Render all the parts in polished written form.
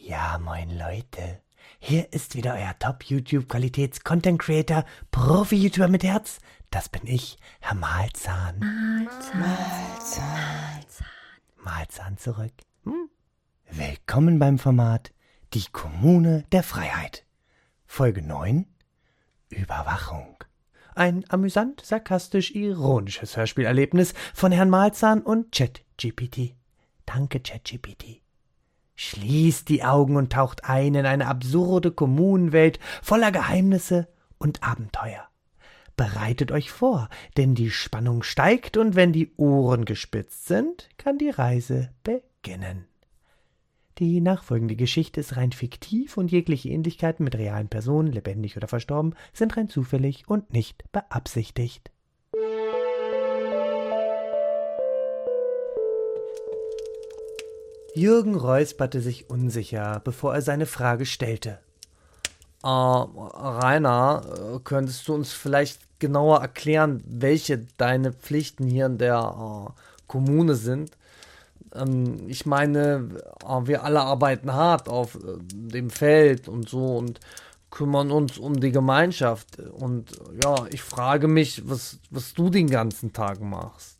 Ja, moin Leute. Hier ist wieder euer Top-YouTube-Qualitäts-Content-Creator, Profi-YouTuber mit Herz. Das bin ich, Herr Malzahn. Malzahn zurück. Willkommen beim Format Die Kommune der Freiheit. Folge 9: Überwachung. Ein amüsant, sarkastisch, ironisches Hörspielerlebnis von Herrn Malzahn und ChatGPT. Danke, ChatGPT. Schließt die Augen und taucht ein in eine absurde Kommunenwelt voller Geheimnisse und Abenteuer. Bereitet euch vor, denn die Spannung steigt und wenn die Ohren gespitzt sind, kann die Reise beginnen. Die nachfolgende Geschichte ist rein fiktiv und jegliche Ähnlichkeiten mit realen Personen, lebendig oder verstorben, sind rein zufällig und nicht beabsichtigt. Jürgen räusperte sich unsicher, bevor er seine Frage stellte. Rainer, könntest du uns vielleicht genauer erklären, welche deine Pflichten hier in der Kommune sind? Ich meine, wir alle arbeiten hart auf dem Feld und so und kümmern uns um die Gemeinschaft. Und ja, ich frage mich, was du den ganzen Tag machst.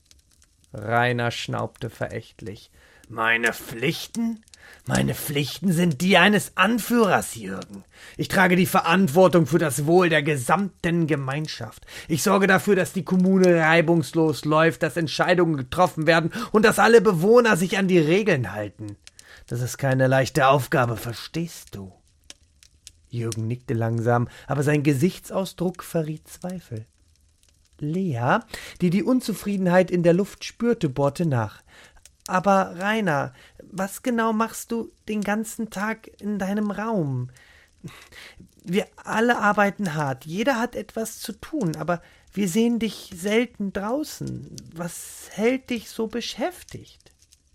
Rainer schnaubte verächtlich. Meine Pflichten? Meine Pflichten sind die eines Anführers, Jürgen. Ich trage die Verantwortung für das Wohl der gesamten Gemeinschaft. Ich sorge dafür, dass die Kommune reibungslos läuft, dass Entscheidungen getroffen werden und dass alle Bewohner sich an die Regeln halten. Das ist keine leichte Aufgabe, verstehst du? Jürgen nickte langsam, aber sein Gesichtsausdruck verriet Zweifel. Lea, die Unzufriedenheit in der Luft spürte, bohrte nach. Aber Rainer, was genau machst du den ganzen Tag in deinem Raum? Wir alle arbeiten hart, jeder hat etwas zu tun, aber wir sehen dich selten draußen. Was hält dich so beschäftigt?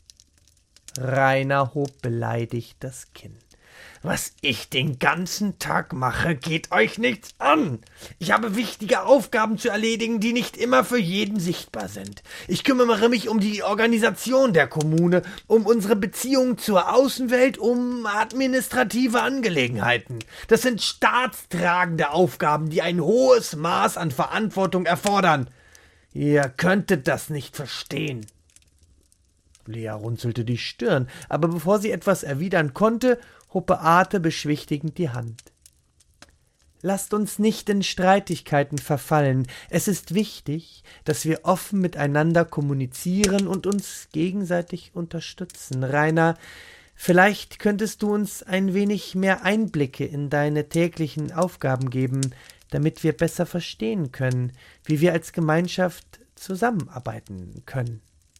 Rainer hob beleidigt das Kinn. Was ich den ganzen Tag mache, geht euch nichts an. Ich habe wichtige Aufgaben zu erledigen, die nicht immer für jeden sichtbar sind. Ich kümmere mich um die Organisation der Kommune, um unsere Beziehungen zur Außenwelt, um administrative Angelegenheiten. Das sind staatstragende Aufgaben, die ein hohes Maß an Verantwortung erfordern. Ihr könntet das nicht verstehen. Lea runzelte die Stirn, aber bevor sie etwas erwidern konnte, hob Beate beschwichtigend die Hand. Lasst uns nicht in Streitigkeiten verfallen. Es ist wichtig, dass wir offen miteinander kommunizieren und uns gegenseitig unterstützen. Rainer, vielleicht könntest du uns ein wenig mehr Einblicke in deine täglichen Aufgaben geben, damit wir besser verstehen können, wie wir als Gemeinschaft zusammenarbeiten können.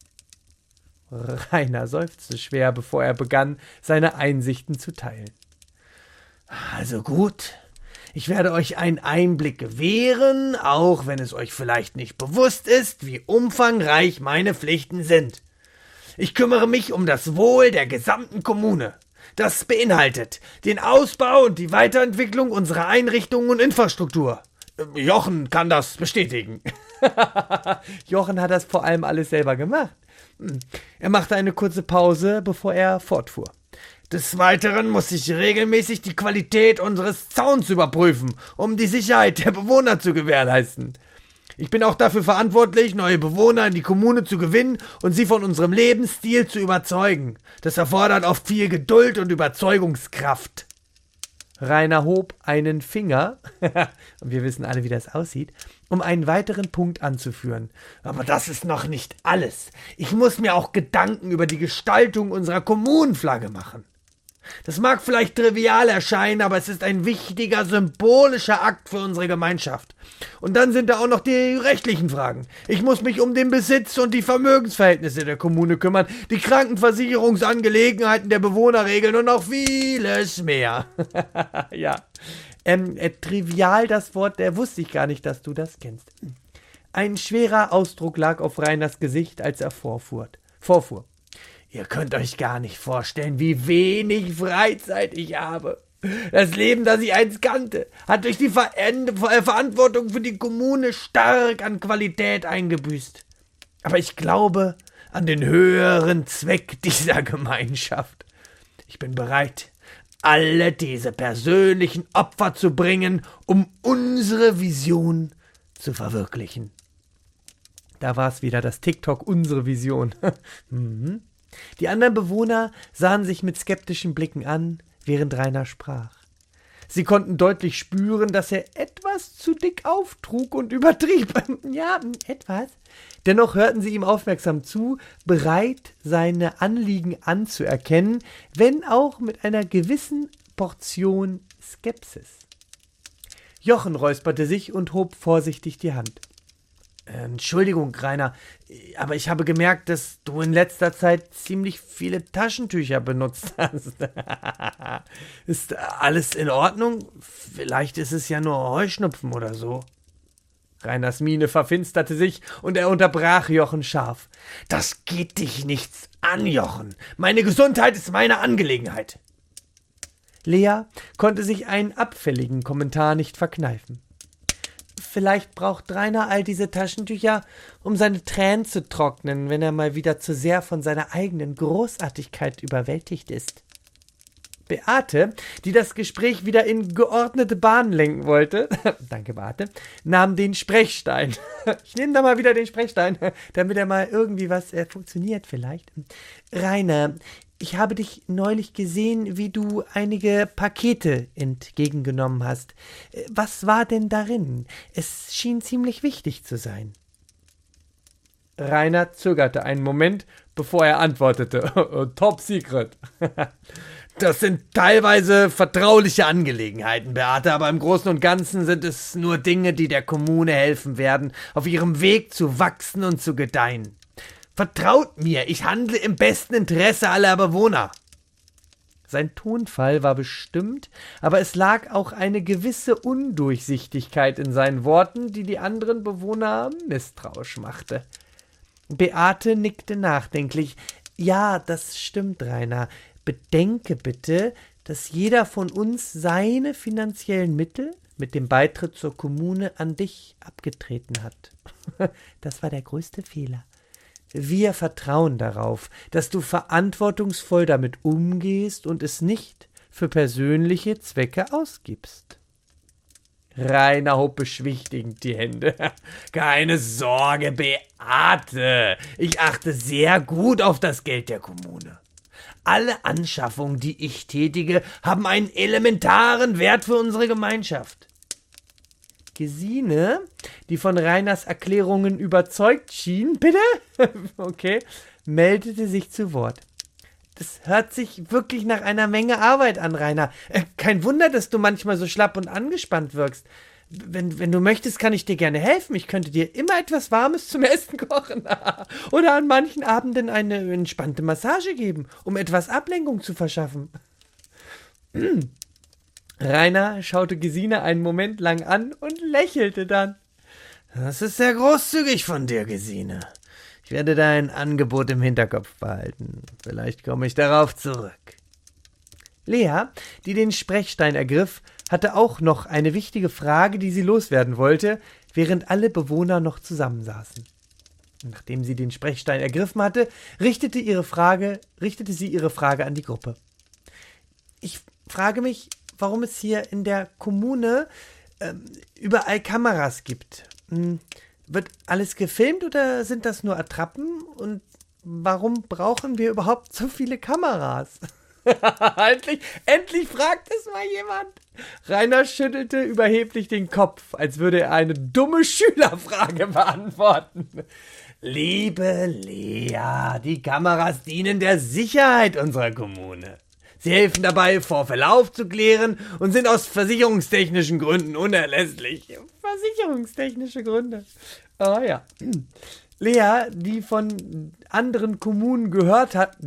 Rainer seufzte schwer, bevor er begann, seine Einsichten zu teilen. Also gut, ich werde euch einen Einblick gewähren, auch wenn es euch vielleicht nicht bewusst ist, wie umfangreich meine Pflichten sind. Ich kümmere mich um das Wohl der gesamten Kommune. Das beinhaltet den Ausbau und die Weiterentwicklung unserer Einrichtungen und Infrastruktur. Jochen kann das bestätigen. Jochen hat das vor allem alles selber gemacht. Er machte eine kurze Pause, bevor er fortfuhr. Des Weiteren muss ich regelmäßig die Qualität unseres Zauns überprüfen, um die Sicherheit der Bewohner zu gewährleisten. Ich bin auch dafür verantwortlich, neue Bewohner in die Kommune zu gewinnen und sie von unserem Lebensstil zu überzeugen. Das erfordert oft viel Geduld und Überzeugungskraft. Rainer hob einen Finger, und wir wissen alle, wie das aussieht, um einen weiteren Punkt anzuführen. Aber das ist noch nicht alles. Ich muss mir auch Gedanken über die Gestaltung unserer Kommunenflagge machen. Das mag vielleicht trivial erscheinen, aber es ist ein wichtiger symbolischer Akt für unsere Gemeinschaft. Und dann sind da auch noch die rechtlichen Fragen. Ich muss mich um den Besitz und die Vermögensverhältnisse der Kommune kümmern, die Krankenversicherungsangelegenheiten der Bewohner regeln und noch vieles mehr. Ja, trivial das Wort, wusste ich gar nicht, dass du das kennst. Ein schwerer Ausdruck lag auf Rainers Gesicht, als er vorfuhr. Ihr könnt euch gar nicht vorstellen, wie wenig Freizeit ich habe. Das Leben, das ich einst kannte, hat durch die Verantwortung für die Kommune stark an Qualität eingebüßt. Aber ich glaube an den höheren Zweck dieser Gemeinschaft. Ich bin bereit, alle diese persönlichen Opfer zu bringen, um unsere Vision zu verwirklichen. Da war es wieder, das TikTok, unsere Vision. Die anderen Bewohner sahen sich mit skeptischen Blicken an, während Rainer sprach. Sie konnten deutlich spüren, dass er etwas zu dick auftrug und übertrieb. Ja, etwas. Dennoch hörten sie ihm aufmerksam zu, bereit, seine Anliegen anzuerkennen, wenn auch mit einer gewissen Portion Skepsis. Jochen räusperte sich und hob vorsichtig die Hand. Entschuldigung, Rainer, aber ich habe gemerkt, dass du in letzter Zeit ziemlich viele Taschentücher benutzt hast. Ist alles in Ordnung? Vielleicht ist es ja nur Heuschnupfen oder so. Rainers Miene verfinsterte sich und er unterbrach Jochen scharf. Das geht dich nichts an, Jochen. Meine Gesundheit ist meine Angelegenheit. Lea konnte sich einen abfälligen Kommentar nicht verkneifen. Vielleicht braucht Rainer all diese Taschentücher, um seine Tränen zu trocknen, wenn er mal wieder zu sehr von seiner eigenen Großartigkeit überwältigt ist. Beate, die das Gespräch wieder in geordnete Bahnen lenken wollte, danke Beate, nahm den Sprechstein. Ich nehme da mal wieder den Sprechstein, damit er mal irgendwie was funktioniert vielleicht. Rainer, ich habe dich neulich gesehen, wie du einige Pakete entgegengenommen hast. Was war denn darin? Es schien ziemlich wichtig zu sein. Rainer zögerte einen Moment, bevor er antwortete. Top secret. Das sind teilweise vertrauliche Angelegenheiten, Beate, aber im Großen und Ganzen sind es nur Dinge, die der Kommune helfen werden, auf ihrem Weg zu wachsen und zu gedeihen. Vertraut mir, ich handle im besten Interesse aller Bewohner. Sein Tonfall war bestimmt, aber es lag auch eine gewisse Undurchsichtigkeit in seinen Worten, die die anderen Bewohner misstrauisch machte. Beate nickte nachdenklich. Ja, das stimmt, Rainer. Bedenke bitte, dass jeder von uns seine finanziellen Mittel mit dem Beitritt zur Kommune an dich abgetreten hat. Das war der größte Fehler. Wir vertrauen darauf, dass du verantwortungsvoll damit umgehst und es nicht für persönliche Zwecke ausgibst. Rainer hob beschwichtigend die Hände. Keine Sorge, Beate. Ich achte sehr gut auf das Geld der Kommune. Alle Anschaffungen, die ich tätige, haben einen elementaren Wert für unsere Gemeinschaft. Gesine, die von Rainers Erklärungen überzeugt schien, bitte? Okay, meldete sich zu Wort. Das hört sich wirklich nach einer Menge Arbeit an, Rainer. Kein Wunder, dass du manchmal so schlapp und angespannt wirkst. Wenn du möchtest, kann ich dir gerne helfen. Ich könnte dir immer etwas Warmes zum Essen kochen. Oder an manchen Abenden eine entspannte Massage geben, um etwas Ablenkung zu verschaffen. Rainer schaute Gesine einen Moment lang an und lächelte dann. Das ist sehr großzügig von dir, Gesine. Ich werde dein Angebot im Hinterkopf behalten. Vielleicht komme ich darauf zurück. Lea, die den Sprechstein ergriff, hatte auch noch eine wichtige Frage, die sie loswerden wollte, während alle Bewohner noch zusammensaßen. Nachdem sie den Sprechstein ergriffen hatte, richtete sie ihre Frage an die Gruppe. Ich frage mich, warum es hier in der Kommune überall Kameras gibt. Wird alles gefilmt oder sind das nur Attrappen? Und warum brauchen wir überhaupt so viele Kameras? Endlich fragt es mal jemand. Rainer schüttelte überheblich den Kopf, als würde er eine dumme Schülerfrage beantworten. Liebe Lea, die Kameras dienen der Sicherheit unserer Kommune. Sie helfen dabei, Vorfälle aufzuklären und sind aus versicherungstechnischen Gründen unerlässlich. Versicherungstechnische Gründe. Ah ja. Lea, die von anderen Kommunen gehört hatte,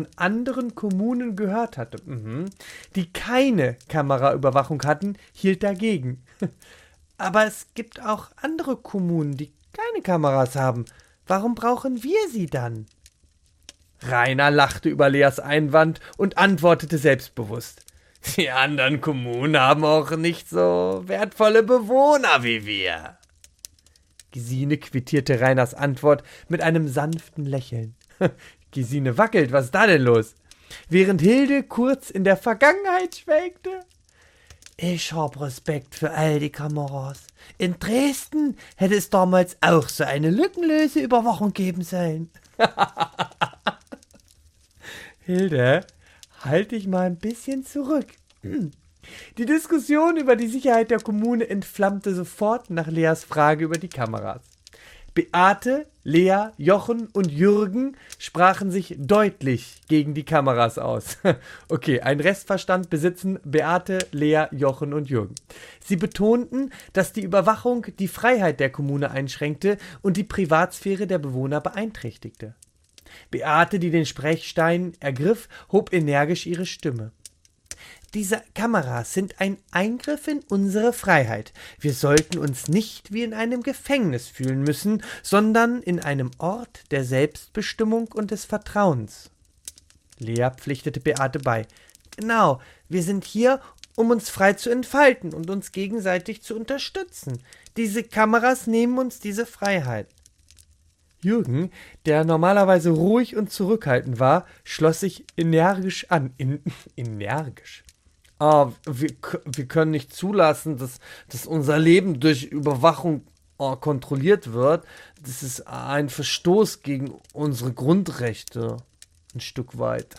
die keine Kameraüberwachung hatten, hielt dagegen. Aber es gibt auch andere Kommunen, die keine Kameras haben. Warum brauchen wir sie dann? Rainer lachte über Leas Einwand und antwortete selbstbewusst. Die anderen Kommunen haben auch nicht so wertvolle Bewohner wie wir. Gesine quittierte Rainers Antwort mit einem sanften Lächeln. Gesine wackelt, was ist da denn los? während Hilde kurz in der Vergangenheit schwelgte. Ich hab Respekt für all die Kameras. In Dresden hätte es damals auch so eine lückenlose Überwachung geben sollen. Hilde, halt dich mal ein bisschen zurück. Die Diskussion über die Sicherheit der Kommune entflammte sofort nach Leas Frage über die Kameras. Beate, Lea, Jochen und Jürgen sprachen sich deutlich gegen die Kameras aus. Okay, ein Restverstand besitzen Beate, Lea, Jochen und Jürgen. Sie betonten, dass die Überwachung die Freiheit der Kommune einschränkte und die Privatsphäre der Bewohner beeinträchtigte. Beate, die den Sprechstein ergriff, hob energisch ihre Stimme. Diese Kameras sind ein Eingriff in unsere Freiheit. Wir sollten uns nicht wie in einem Gefängnis fühlen müssen, sondern in einem Ort der Selbstbestimmung und des Vertrauens. Lea pflichtete Beate bei. Genau, wir sind hier, um uns frei zu entfalten und uns gegenseitig zu unterstützen. Diese Kameras nehmen uns diese Freiheit. Jürgen, der normalerweise ruhig und zurückhaltend war, schloss sich energisch an. Energisch? Wir können nicht zulassen, dass unser Leben durch Überwachung kontrolliert wird. Das ist ein Verstoß gegen unsere Grundrechte. Ein Stück weit.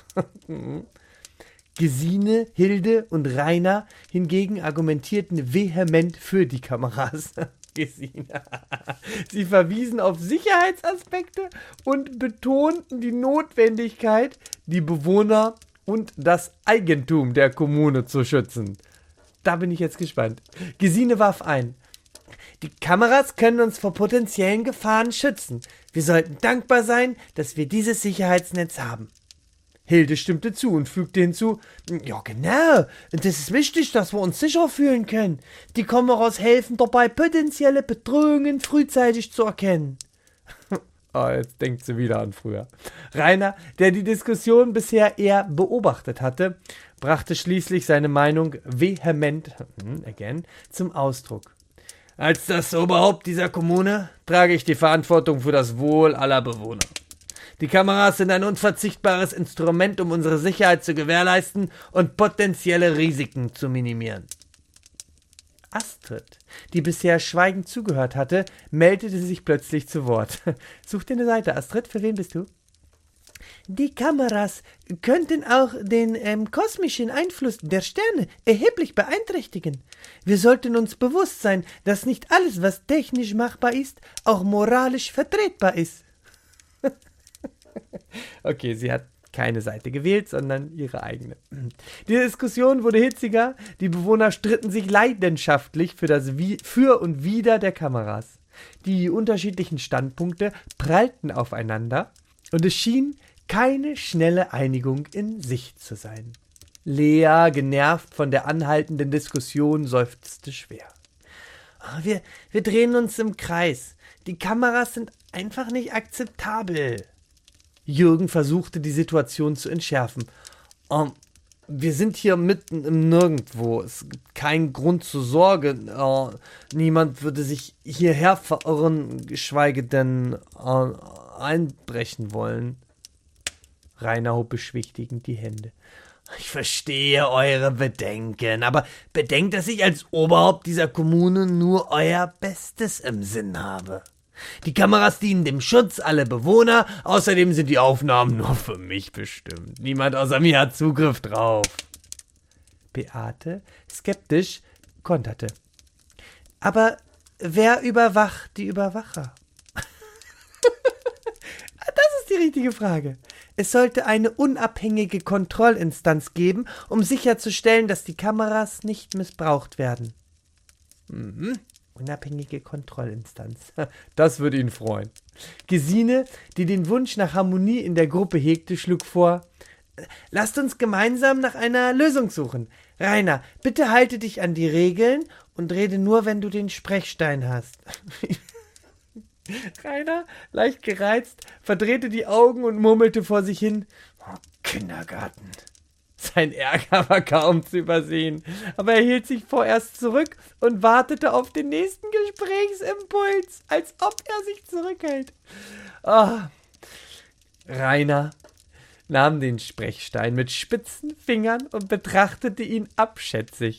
Gesine, Hilde und Rainer hingegen argumentierten vehement für die Kameras. Gesine. Sie verwiesen auf Sicherheitsaspekte und betonten die Notwendigkeit, die Bewohner und das Eigentum der Kommune zu schützen. Da bin ich jetzt gespannt. Gesine warf ein. Die Kameras können uns vor potenziellen Gefahren schützen. Wir sollten dankbar sein, dass wir dieses Sicherheitsnetz haben. Hilde stimmte zu und fügte hinzu, ja genau, und das ist wichtig, dass wir uns sicher fühlen können. Die Kameras helfen dabei, potenzielle Bedrohungen frühzeitig zu erkennen. Jetzt denkt sie wieder an früher. Rainer, der die Diskussion bisher eher beobachtet hatte, brachte schließlich seine Meinung vehement zum Ausdruck. Als das Oberhaupt dieser Kommune trage ich die Verantwortung für das Wohl aller Bewohner. Die Kameras sind ein unverzichtbares Instrument, um unsere Sicherheit zu gewährleisten und potenzielle Risiken zu minimieren. Astrid, die bisher schweigend zugehört hatte, meldete sich plötzlich zu Wort. Such dir eine Seite, Astrid, für wen bist du? Die Kameras könnten auch den kosmischen Einfluss der Sterne erheblich beeinträchtigen. Wir sollten uns bewusst sein, dass nicht alles, was technisch machbar ist, auch moralisch vertretbar ist. Okay, sie hat keine Seite gewählt, sondern ihre eigene. Die Diskussion wurde hitziger, die Bewohner stritten sich leidenschaftlich für und wider der Kameras. Die unterschiedlichen Standpunkte prallten aufeinander und es schien keine schnelle Einigung in Sicht zu sein. Lea, genervt von der anhaltenden Diskussion, seufzte schwer. Wir drehen uns im Kreis. Die Kameras sind einfach nicht akzeptabel. Jürgen versuchte, die Situation zu entschärfen. Wir sind hier mitten im Nirgendwo. Es gibt keinen Grund zur Sorge. Niemand würde sich hierher verirren, geschweige denn einbrechen wollen. Rainer hob beschwichtigend die Hände. Ich verstehe eure Bedenken, aber bedenkt, dass ich als Oberhaupt dieser Kommune nur euer Bestes im Sinn habe. Die Kameras dienen dem Schutz aller Bewohner, außerdem sind die Aufnahmen nur für mich bestimmt. Niemand außer mir hat Zugriff drauf. Beate, skeptisch, konterte. Aber wer überwacht die Überwacher? Das ist die richtige Frage. Es sollte eine unabhängige Kontrollinstanz geben, um sicherzustellen, dass die Kameras nicht missbraucht werden. Unabhängige Kontrollinstanz. Das würde ihn freuen. Gesine, die den Wunsch nach Harmonie in der Gruppe hegte, schlug vor, lasst uns gemeinsam nach einer Lösung suchen. Rainer, bitte halte dich an die Regeln und rede nur, wenn du den Sprechstein hast. Rainer, leicht gereizt, verdrehte die Augen und murmelte vor sich hin, Kindergarten. Sein Ärger war kaum zu übersehen, aber er hielt sich vorerst zurück und wartete auf den nächsten Gesprächsimpuls, als ob er sich zurückhält. Rainer, nahm den Sprechstein mit spitzen Fingern und betrachtete ihn abschätzig.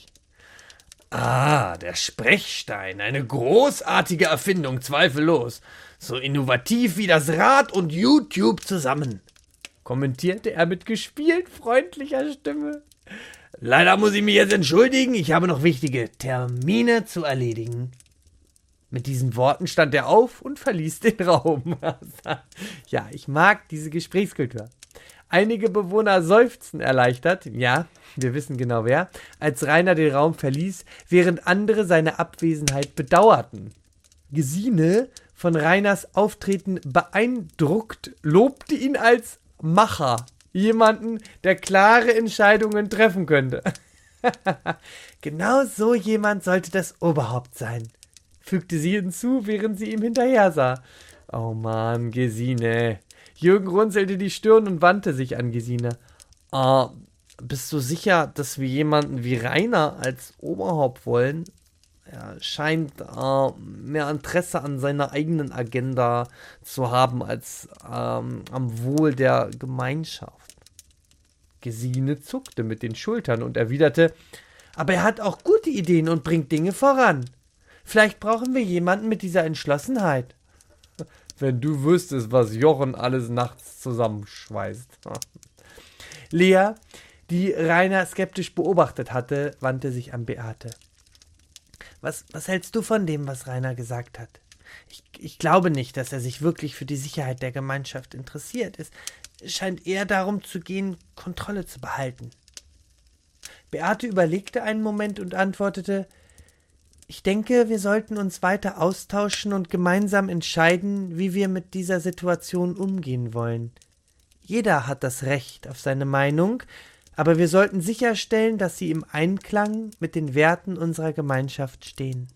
»Ah, der Sprechstein, eine großartige Erfindung, zweifellos. So innovativ wie das Rad und YouTube zusammen«, kommentierte er mit gespielt freundlicher Stimme. »Leider muss ich mich jetzt entschuldigen, ich habe noch wichtige Termine zu erledigen.« Mit diesen Worten stand er auf und verließ den Raum. Ja, ich mag diese Gesprächskultur. Einige Bewohner seufzten erleichtert, ja, wir wissen genau wer, als Rainer den Raum verließ, während andere seine Abwesenheit bedauerten. Gesine, von Rainers Auftreten beeindruckt, lobte ihn als Macher, jemanden, der klare Entscheidungen treffen könnte. Genau so jemand sollte das Oberhaupt sein, fügte sie hinzu, während sie ihm hinterher sah. Oh Mann, Gesine. Jürgen runzelte die Stirn und wandte sich an Gesine. Bist du sicher, dass wir jemanden wie Rainer als Oberhaupt wollen? Er scheint mehr Interesse an seiner eigenen Agenda zu haben als am Wohl der Gemeinschaft. Gesine zuckte mit den Schultern und erwiderte, aber er hat auch gute Ideen und bringt Dinge voran. Vielleicht brauchen wir jemanden mit dieser Entschlossenheit. Wenn du wüsstest, was Jochen alles nachts zusammenschweißt. Lea, die Rainer skeptisch beobachtet hatte, wandte sich an Beate. Was hältst du von dem, was Rainer gesagt hat? Ich glaube nicht, dass er sich wirklich für die Sicherheit der Gemeinschaft interessiert. Es scheint eher darum zu gehen, Kontrolle zu behalten. Beate überlegte einen Moment und antwortete, ich denke, wir sollten uns weiter austauschen und gemeinsam entscheiden, wie wir mit dieser Situation umgehen wollen. Jeder hat das Recht auf seine Meinung, aber wir sollten sicherstellen, dass sie im Einklang mit den Werten unserer Gemeinschaft stehen.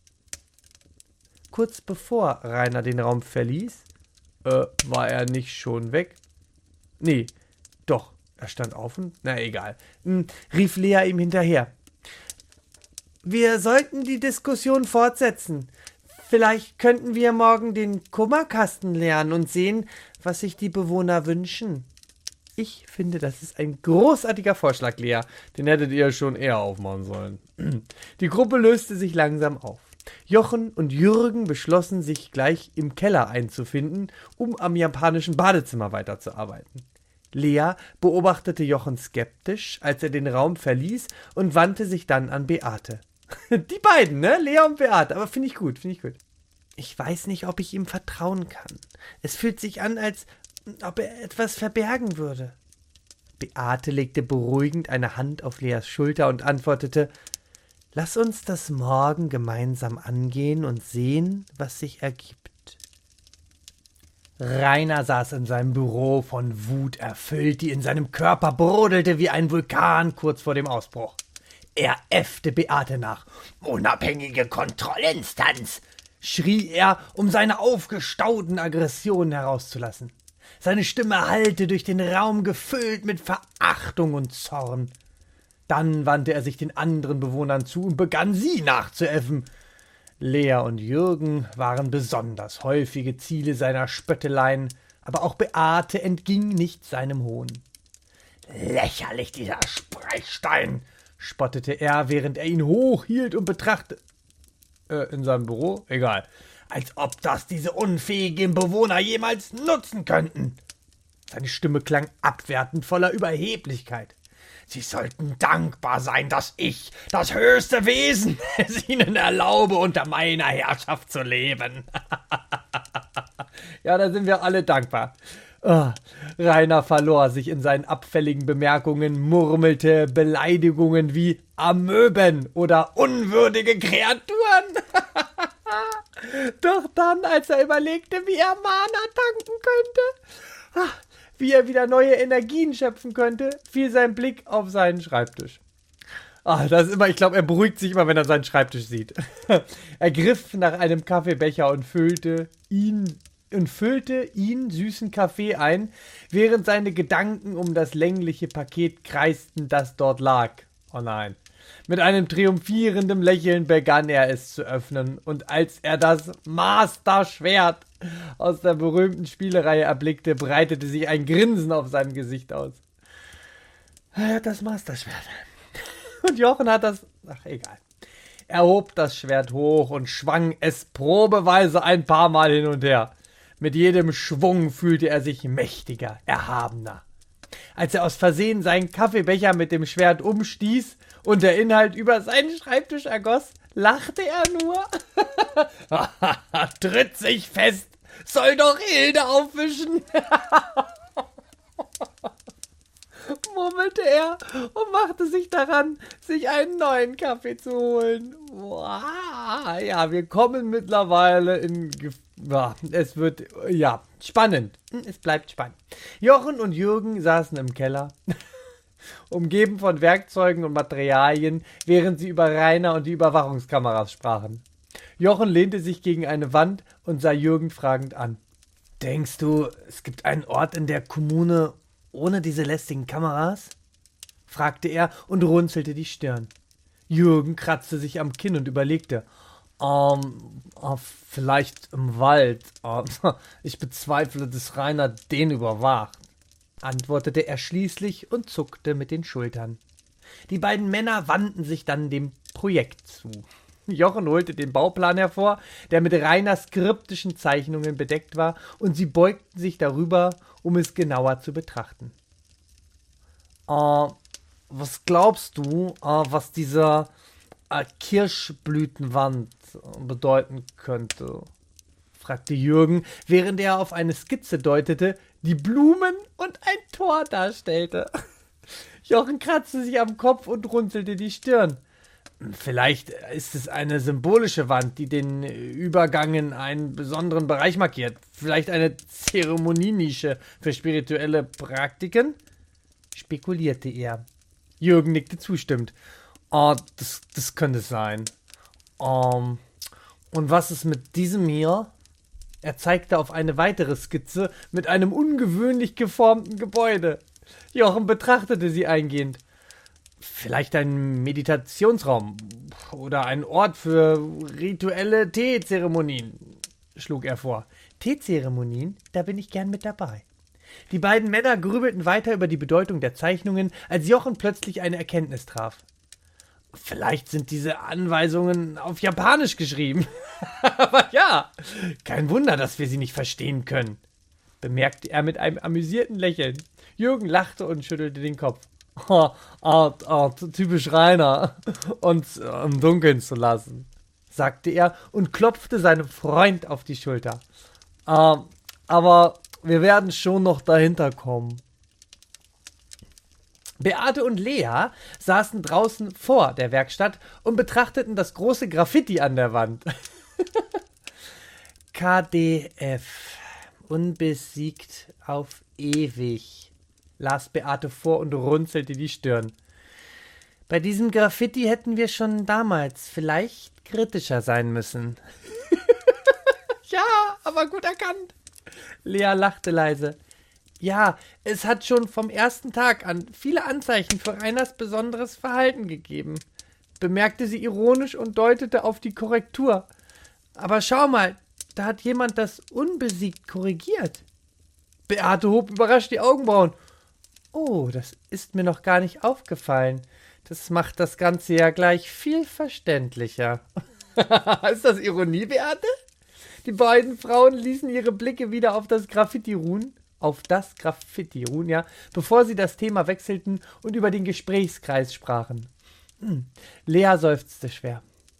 Kurz bevor Rainer den Raum verließ, war er nicht schon weg? Nee, doch, er stand auf und, na egal, rief Lea ihm hinterher. Wir sollten die Diskussion fortsetzen. Vielleicht könnten wir morgen den Kummerkasten lernen und sehen, was sich die Bewohner wünschen. Ich finde, das ist ein großartiger Vorschlag, Lea. Den hättet ihr schon eher aufmachen sollen. Die Gruppe löste sich langsam auf. Jochen und Jürgen beschlossen, sich gleich im Keller einzufinden, um am japanischen Badezimmer weiterzuarbeiten. Lea beobachtete Jochen skeptisch, als er den Raum verließ und wandte sich dann an Beate. Die beiden, ne? Lea und Beate, aber finde ich gut. Ich weiß nicht, ob ich ihm vertrauen kann. Es fühlt sich an, als ob er etwas verbergen würde. Beate legte beruhigend eine Hand auf Leas Schulter und antwortete, lass uns das morgen gemeinsam angehen und sehen, was sich ergibt. Rainer saß in seinem Büro von Wut erfüllt, die in seinem Körper brodelte wie ein Vulkan kurz vor dem Ausbruch. Er äffte Beate nach. »Unabhängige Kontrollinstanz«, schrie er, um seine aufgestauten Aggressionen herauszulassen. Seine Stimme hallte durch den Raum, gefüllt mit Verachtung und Zorn. Dann wandte er sich den anderen Bewohnern zu und begann, sie nachzuäffen. Lea und Jürgen waren besonders häufige Ziele seiner Spötteleien, aber auch Beate entging nicht seinem Hohn. »Lächerlich, dieser Sprechstein«, spottete er, während er ihn hochhielt und betrachtete. In seinem Büro? Egal. Als ob das diese unfähigen Bewohner jemals nutzen könnten. Seine Stimme klang abwertend, voller Überheblichkeit. Sie sollten dankbar sein, dass ich, das höchste Wesen, es ihnen erlaube, unter meiner Herrschaft zu leben. Ja, da sind wir alle dankbar. Rainer verlor sich in seinen abfälligen Bemerkungen, murmelte Beleidigungen wie Amöben oder unwürdige Kreaturen. Doch dann, als er überlegte, wie er Mana tanken könnte, wie er wieder neue Energien schöpfen könnte, fiel sein Blick auf seinen Schreibtisch. Das ist immer, ich glaube, er beruhigt sich immer, wenn er seinen Schreibtisch sieht. Er griff nach einem Kaffeebecher und füllte ihn süßen Kaffee ein, während seine Gedanken um das längliche Paket kreisten, das dort lag. Oh nein. Mit einem triumphierenden Lächeln begann er es zu öffnen, und als er das Master-Schwert aus der berühmten Spielereihe erblickte, breitete sich ein Grinsen auf seinem Gesicht aus. Er hat das Masterschwert. Und Jochen hat das... Ach, egal. Er hob das Schwert hoch und schwang es probeweise ein paar Mal hin und her. Mit jedem Schwung fühlte er sich mächtiger, erhabener. Als er aus Versehen seinen Kaffeebecher mit dem Schwert umstieß und der Inhalt über seinen Schreibtisch ergoss, lachte er nur. Tritt sich fest, soll doch Hilde aufwischen, murmelte er und machte sich daran, sich einen neuen Kaffee zu holen. Wow, ja, wir kommen mittlerweile es wird, spannend. Es bleibt spannend. Jochen und Jürgen saßen im Keller, umgeben von Werkzeugen und Materialien, während sie über Rainer und die Überwachungskameras sprachen. Jochen lehnte sich gegen eine Wand und sah Jürgen fragend an. Denkst du, es gibt einen Ort in der Kommune ohne diese lästigen Kameras? Fragte er und runzelte die Stirn. Jürgen kratzte sich am Kinn und überlegte. Vielleicht im Wald. Ich bezweifle, dass Rainer den überwacht, antwortete er schließlich und zuckte mit den Schultern. Die beiden Männer wandten sich dann dem Projekt zu. Jochen holte den Bauplan hervor, der mit Rainers kryptischen Zeichnungen bedeckt war, und sie beugten sich darüber, um es genauer zu betrachten. Was glaubst du, was dieser Kirschblütenwand bedeuten könnte? Fragte Jürgen, während er auf eine Skizze deutete, die Blumen und ein Tor darstellte. Jochen kratzte sich am Kopf und runzelte die Stirn. Vielleicht ist es eine symbolische Wand, die den Übergang in einen besonderen Bereich markiert. Vielleicht eine Zeremonienische für spirituelle Praktiken? Spekulierte er. Jürgen nickte zustimmend. Das könnte es sein. Und was ist mit diesem hier? Er zeigte auf eine weitere Skizze mit einem ungewöhnlich geformten Gebäude. Jochen betrachtete sie eingehend. Vielleicht ein Meditationsraum oder ein Ort für rituelle Teezeremonien, schlug er vor. Teezeremonien? Da bin ich gern mit dabei. Die beiden Männer grübelten weiter über die Bedeutung der Zeichnungen, als Jochen plötzlich eine Erkenntnis traf. Vielleicht sind diese Anweisungen auf Japanisch geschrieben. Aber ja, kein Wunder, dass wir sie nicht verstehen können, bemerkte er mit einem amüsierten Lächeln. Jürgen lachte und schüttelte den Kopf. Typisch Rainer, uns im Dunkeln zu lassen, sagte er und klopfte seinem Freund auf die Schulter. Aber wir werden schon noch dahinter kommen. Beate und Lea saßen draußen vor der Werkstatt und betrachteten das große Graffiti an der Wand. KDF, unbesiegt auf ewig, las Beate vor und runzelte die Stirn. Bei diesem Graffiti hätten wir schon damals vielleicht kritischer sein müssen. Ja, aber gut erkannt. Lea lachte leise. Ja, es hat schon vom ersten Tag an viele Anzeichen für Rainers besonderes Verhalten gegeben, bemerkte sie ironisch und deutete auf die Korrektur. Aber schau mal, da hat jemand das unbesiegt korrigiert. Beate hob überrascht die Augenbrauen. Oh, das ist mir noch gar nicht aufgefallen. Das macht das Ganze ja gleich viel verständlicher. Ist das Ironie, Beate? Die beiden Frauen ließen ihre Blicke wieder auf das Graffiti ruhen, bevor sie das Thema wechselten und über den Gesprächskreis sprachen. Lea seufzte schwer.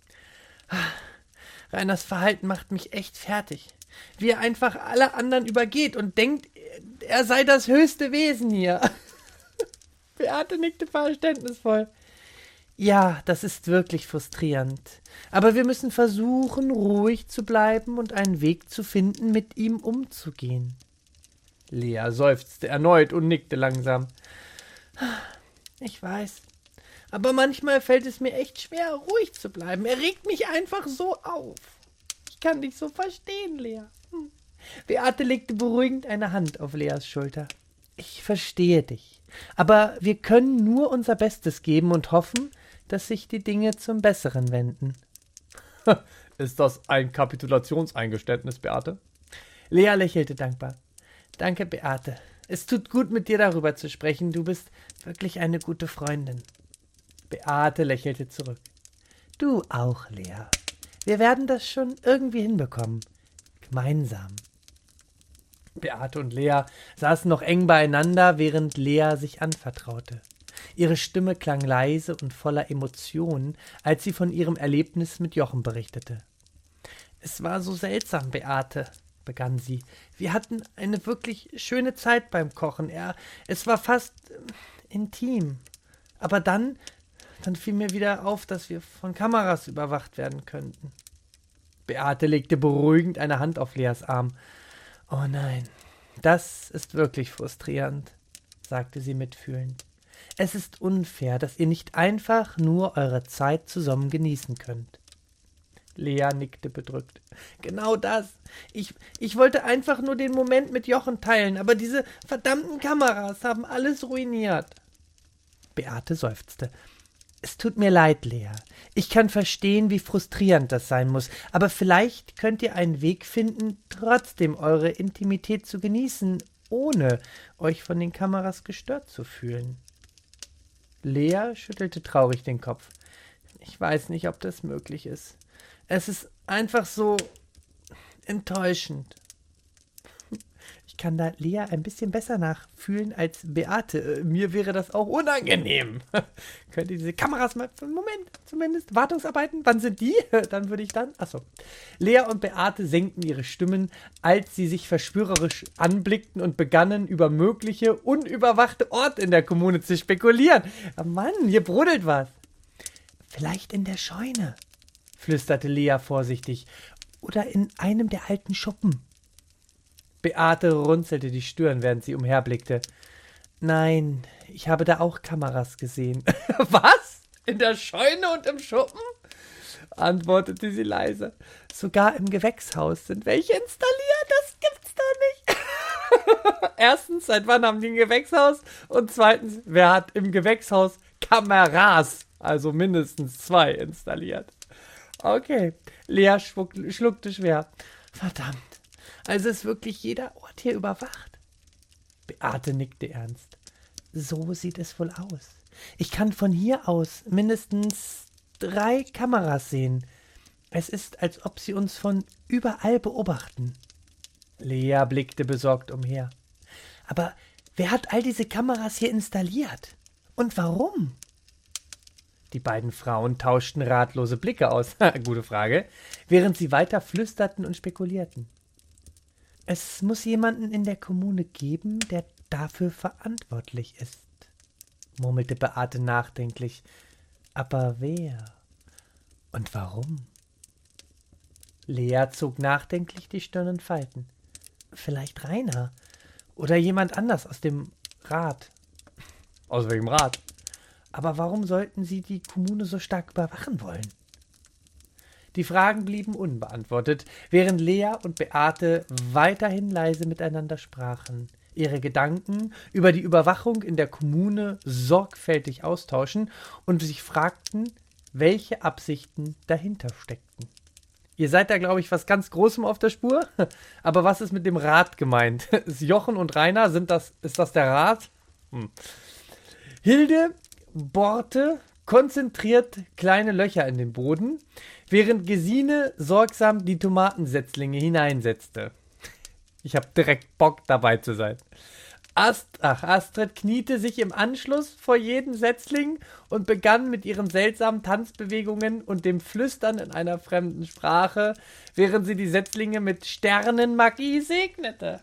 Rainers Verhalten macht mich echt fertig. Wie er einfach alle anderen übergeht und denkt, er sei das höchste Wesen hier. Beate nickte verständnisvoll. Ja, das ist wirklich frustrierend. Aber wir müssen versuchen, ruhig zu bleiben und einen Weg zu finden, mit ihm umzugehen. Lea seufzte erneut und nickte langsam. Ich weiß. Aber manchmal fällt es mir echt schwer, ruhig zu bleiben. Er regt mich einfach so auf. Ich kann dich so verstehen, Lea. Beate legte beruhigend eine Hand auf Leas Schulter. Ich verstehe dich. Aber wir können nur unser Bestes geben und hoffen, dass sich die Dinge zum Besseren wenden. Ist das ein Kapitulationseingeständnis, Beate? Lea lächelte dankbar. Danke, Beate. Es tut gut, mit dir darüber zu sprechen. Du bist wirklich eine gute Freundin. Beate lächelte zurück. Du auch, Lea. Wir werden das schon irgendwie hinbekommen. Gemeinsam. Beate und Lea saßen noch eng beieinander, während Lea sich anvertraute. Ihre Stimme klang leise und voller Emotionen, als sie von ihrem Erlebnis mit Jochen berichtete. »Es war so seltsam, Beate«, begann sie. »Wir hatten eine wirklich schöne Zeit beim Kochen. Es war fast intim. Aber dann fiel mir wieder auf, dass wir von Kameras überwacht werden könnten.« Beate legte beruhigend eine Hand auf Leas Arm. »Oh nein, das ist wirklich frustrierend«, sagte sie mitfühlend. »Es ist unfair, dass ihr nicht einfach nur eure Zeit zusammen genießen könnt.« Lea nickte bedrückt. »Genau das. Ich wollte einfach nur den Moment mit Jochen teilen, aber diese verdammten Kameras haben alles ruiniert.« Beate seufzte. »Es tut mir leid, Lea. Ich kann verstehen, wie frustrierend das sein muss, aber vielleicht könnt ihr einen Weg finden, trotzdem eure Intimität zu genießen, ohne euch von den Kameras gestört zu fühlen.« Lea schüttelte traurig den Kopf. »Ich weiß nicht, ob das möglich ist. Es ist einfach so enttäuschend.« Ich kann da Lea ein bisschen besser nachfühlen als Beate. Mir wäre das auch unangenehm. Könnt ihr diese Kameras mal für einen Moment zumindest Wartungsarbeiten? Wann sind die? Dann würde ich dann... Achso. Lea und Beate senkten ihre Stimmen, als sie sich verschwörerisch anblickten und begannen, über mögliche unüberwachte Orte in der Kommune zu spekulieren. Oh Mann, hier brodelt was. »Vielleicht in der Scheune«, flüsterte Lea vorsichtig. »Oder in einem der alten Schuppen.« Beate runzelte die Stirn, während sie umherblickte. »Nein, ich habe da auch Kameras gesehen.« »Was? In der Scheune und im Schuppen?« antwortete sie leise. »Sogar im Gewächshaus sind welche installiert, das gibt's doch nicht.« Erstens, seit wann haben die ein Gewächshaus? Und zweitens, wer hat im Gewächshaus Kameras, also mindestens 2, installiert? Okay, Lea schluckte schwer. Verdammt. Also ist wirklich jeder Ort hier überwacht? Beate nickte ernst. So sieht es wohl aus. Ich kann von hier aus mindestens 3 Kameras sehen. Es ist, als ob sie uns von überall beobachten. Lea blickte besorgt umher. Aber wer hat all diese Kameras hier installiert? Und warum? Die beiden Frauen tauschten ratlose Blicke aus, gute Frage, während sie weiter flüsterten und spekulierten. Es muss jemanden in der Kommune geben, der dafür verantwortlich ist, murmelte Beate nachdenklich. Aber wer? Und warum? Lea zog nachdenklich die Stirn in Falten. Vielleicht Rainer oder jemand anders aus dem Rat. Aus welchem Rat? Aber warum sollten sie die Kommune so stark überwachen wollen? Die Fragen blieben unbeantwortet, während Lea und Beate weiterhin leise miteinander sprachen, ihre Gedanken über die Überwachung in der Kommune sorgfältig austauschen und sich fragten, welche Absichten dahinter steckten. Ihr seid da, glaube ich, was ganz Großem auf der Spur. Aber was ist mit dem Rat gemeint? Ist Jochen und Rainer, ist das der Rat? Hilde bohrte konzentriert kleine Löcher in den Boden, während Gesine sorgsam die Tomatensetzlinge hineinsetzte. Ich habe direkt Bock, dabei zu sein. Astrid kniete sich im Anschluss vor jeden Setzling und begann mit ihren seltsamen Tanzbewegungen und dem Flüstern in einer fremden Sprache, während sie die Setzlinge mit Sternenmagie segnete.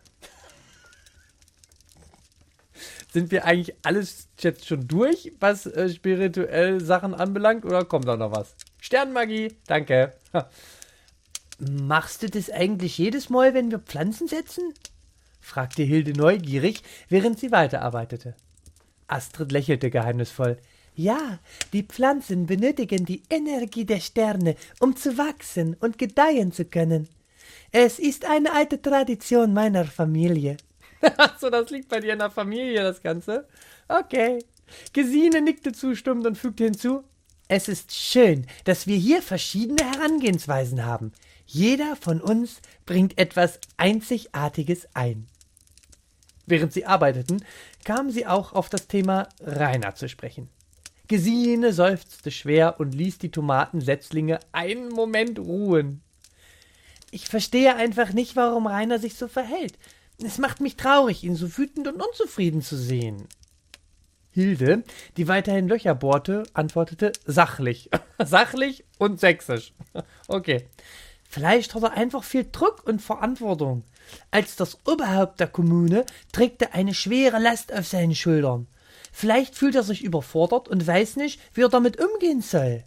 Sind wir eigentlich alles jetzt schon durch, was spirituell Sachen anbelangt, oder kommt da noch was? Sternenmagie, danke. Machst du das eigentlich jedes Mal, wenn wir Pflanzen setzen? Fragte Hilde neugierig, während sie weiterarbeitete. Astrid lächelte geheimnisvoll. Ja, die Pflanzen benötigen die Energie der Sterne, um zu wachsen und gedeihen zu können. Es ist eine alte Tradition meiner Familie. Achso, das liegt bei dir in der Familie, das Ganze? Okay. Gesine nickte zustimmend und fügte hinzu. Es ist schön, dass wir hier verschiedene Herangehensweisen haben. Jeder von uns bringt etwas Einzigartiges ein. Während sie arbeiteten, kamen sie auch auf das Thema Rainer zu sprechen. Gesine seufzte schwer und ließ die Tomatensetzlinge einen Moment ruhen. »Ich verstehe einfach nicht, warum Rainer sich so verhält. Es macht mich traurig, ihn so wütend und unzufrieden zu sehen.« Hilde, die weiterhin Löcher bohrte, antwortete sachlich. Sachlich und sächsisch. Okay. »Vielleicht hat er einfach viel Druck und Verantwortung. Als das Oberhaupt der Kommune trägt er eine schwere Last auf seinen Schultern. Vielleicht fühlt er sich überfordert und weiß nicht, wie er damit umgehen soll.«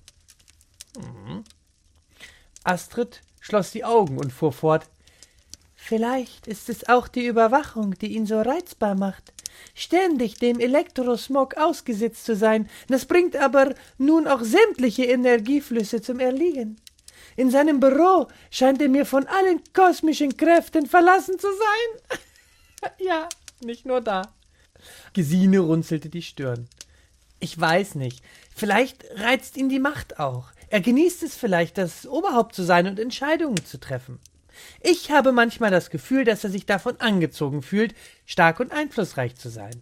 Astrid schloss die Augen und fuhr fort. »Vielleicht ist es auch die Überwachung, die ihn so reizbar macht. Ständig dem Elektrosmog ausgesetzt zu sein, das bringt aber nun auch sämtliche Energieflüsse zum Erliegen. In seinem Büro scheint er mir von allen kosmischen Kräften verlassen zu sein.« Ja, nicht nur da. Gesine runzelte die Stirn. »Ich weiß nicht. Vielleicht reizt ihn die Macht auch. Er genießt es vielleicht, das Oberhaupt zu sein und Entscheidungen zu treffen. Ich habe manchmal das Gefühl, dass er sich davon angezogen fühlt, stark und einflussreich zu sein.«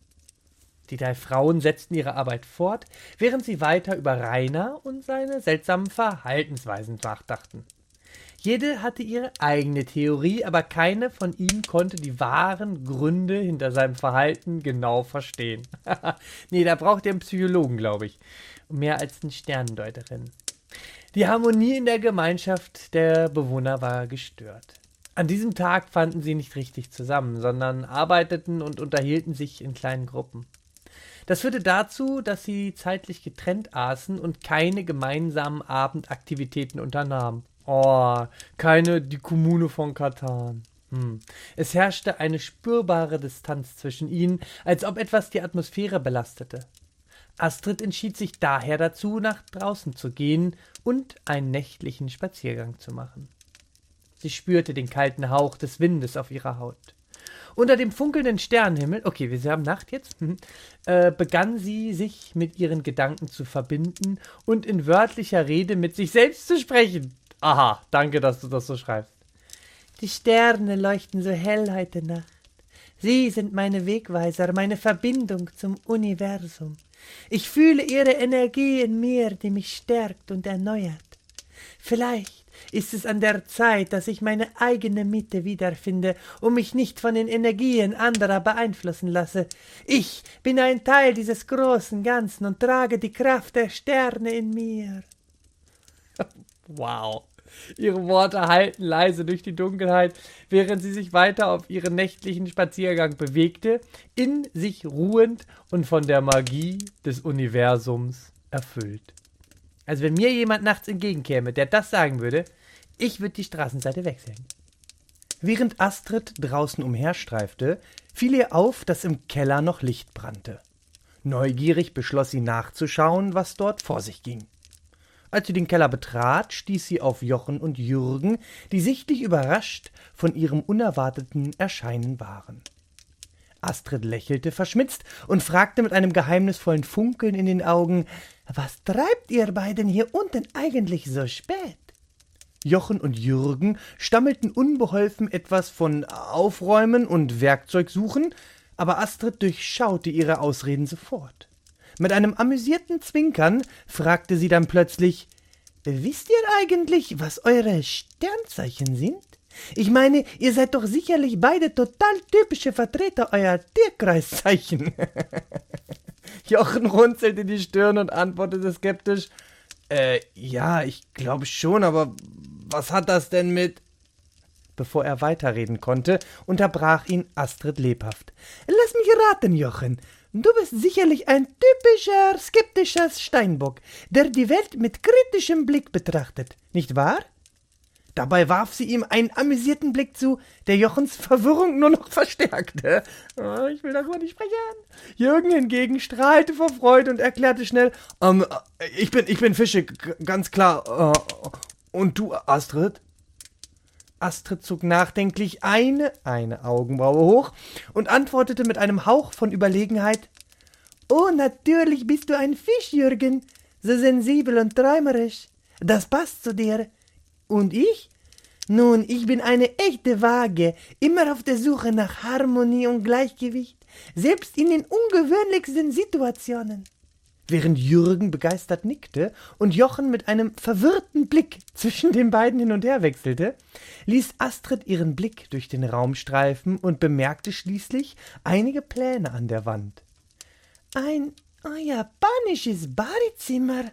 Die 3 Frauen setzten ihre Arbeit fort, während sie weiter über Rainer und seine seltsamen Verhaltensweisen nachdachten. Jede hatte ihre eigene Theorie, aber keine von ihnen konnte die wahren Gründe hinter seinem Verhalten genau verstehen. Nee, da braucht ihr einen Psychologen, glaube ich. Mehr als eine Sternendeuterin. Die Harmonie in der Gemeinschaft der Bewohner war gestört. An diesem Tag fanden sie nicht richtig zusammen, sondern arbeiteten und unterhielten sich in kleinen Gruppen. Das führte dazu, dass sie zeitlich getrennt aßen und keine gemeinsamen Abendaktivitäten unternahmen. Oh, keine die Kommune von Katan. Es herrschte eine spürbare Distanz zwischen ihnen, als ob etwas die Atmosphäre belastete. Astrid entschied sich daher dazu, nach draußen zu gehen und einen nächtlichen Spaziergang zu machen. Sie spürte den kalten Hauch des Windes auf ihrer Haut. Unter dem funkelnden Sternenhimmel, okay, wir haben Nacht jetzt, begann sie, sich mit ihren Gedanken zu verbinden und in wörtlicher Rede mit sich selbst zu sprechen. Aha, danke, dass du das so schreibst. Die Sterne leuchten so hell heute Nacht. Sie sind meine Wegweiser, meine Verbindung zum Universum. Ich fühle ihre Energie in mir, die mich stärkt und erneuert. Vielleicht ist es an der Zeit, dass ich meine eigene Mitte wiederfinde und mich nicht von den Energien anderer beeinflussen lasse. Ich bin ein Teil dieses großen Ganzen und trage die Kraft der Sterne in mir. Wow. Ihre Worte hallten leise durch die Dunkelheit, während sie sich weiter auf ihren nächtlichen Spaziergang bewegte, in sich ruhend und von der Magie des Universums erfüllt. Also wenn mir jemand nachts entgegenkäme, der das sagen würde, ich würde die Straßenseite wechseln. Während Astrid draußen umherstreifte, fiel ihr auf, dass im Keller noch Licht brannte. Neugierig beschloss sie nachzuschauen, was dort vor sich ging. Als sie den Keller betrat, stieß sie auf Jochen und Jürgen, die sichtlich überrascht von ihrem unerwarteten Erscheinen waren. Astrid lächelte verschmitzt und fragte mit einem geheimnisvollen Funkeln in den Augen, »Was treibt ihr beiden hier unten eigentlich so spät?« Jochen und Jürgen stammelten unbeholfen etwas von Aufräumen und Werkzeug suchen, aber Astrid durchschaute ihre Ausreden sofort. Mit einem amüsierten Zwinkern fragte sie dann plötzlich, »Wisst ihr eigentlich, was eure Sternzeichen sind? Ich meine, ihr seid doch sicherlich beide total typische Vertreter eurer Tierkreiszeichen.« Jochen runzelte die Stirn und antwortete skeptisch, ja, ich glaube schon, aber was hat das denn mit… Bevor er weiterreden konnte, unterbrach ihn Astrid lebhaft. »Lass mich raten, Jochen. Du bist sicherlich ein typischer, skeptischer Steinbock, der die Welt mit kritischem Blick betrachtet, nicht wahr?« Dabei warf sie ihm einen amüsierten Blick zu, der Jochens Verwirrung nur noch verstärkte. Ich will darüber nicht sprechen. Jürgen hingegen strahlte vor Freude und erklärte schnell, ich bin Fische, ganz klar. Und du, Astrid? Astrid zog nachdenklich eine Augenbraue hoch und antwortete mit einem Hauch von Überlegenheit, »Oh, natürlich bist du ein Fisch, Jürgen, so sensibel und träumerisch. Das passt zu dir. Und ich? Nun, ich bin eine echte Waage, immer auf der Suche nach Harmonie und Gleichgewicht, selbst in den ungewöhnlichsten Situationen. Während Jürgen begeistert nickte und Jochen mit einem verwirrten Blick zwischen den beiden hin und her wechselte, ließ Astrid ihren Blick durch den Raum streifen und bemerkte schließlich einige Pläne an der Wand. »Ein japanisches Badezimmer,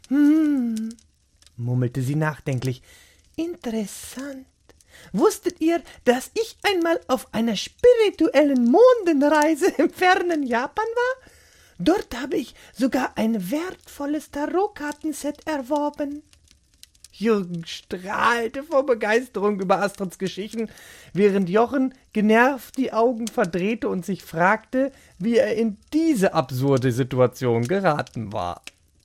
murmelte sie nachdenklich. »Interessant. Wusstet ihr, dass ich einmal auf einer spirituellen Mondenreise im fernen Japan war? Dort habe ich sogar ein wertvolles Tarotkartenset erworben.« Jürgen strahlte vor Begeisterung über Astrids Geschichten, während Jochen genervt die Augen verdrehte und sich fragte, wie er in diese absurde Situation geraten war.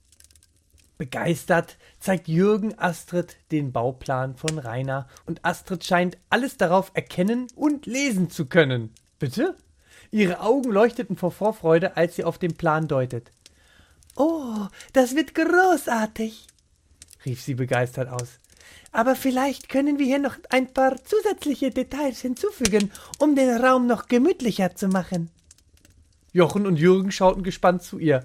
Begeistert zeigt Jürgen Astrid den Bauplan von Rainer und Astrid scheint alles darauf erkennen und lesen zu können. Bitte? Ihre Augen leuchteten vor Vorfreude, als sie auf den Plan deutet. »Oh, das wird großartig«, rief sie begeistert aus. »Aber vielleicht können wir hier noch ein paar zusätzliche Details hinzufügen, um den Raum noch gemütlicher zu machen.« Jochen und Jürgen schauten gespannt zu ihr.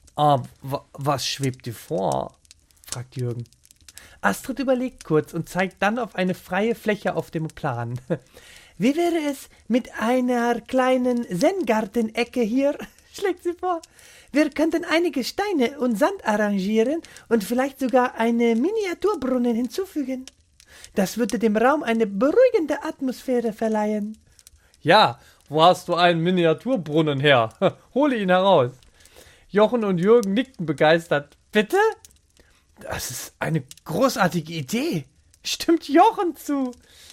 Was schwebt dir vor?« fragt Jürgen. Astrid überlegt kurz und zeigt dann auf eine freie Fläche auf dem Plan. »Wie wäre es mit einer kleinen Zen-Garten-Ecke hier?« schlägt sie vor. »Wir könnten einige Steine und Sand arrangieren und vielleicht sogar eine Miniaturbrunnen hinzufügen. Das würde dem Raum eine beruhigende Atmosphäre verleihen.« »Ja, wo hast du einen Miniaturbrunnen her? Hole ihn heraus.« Jochen und Jürgen nickten begeistert. »Bitte? Das ist eine großartige Idee«, stimmt Jochen zu.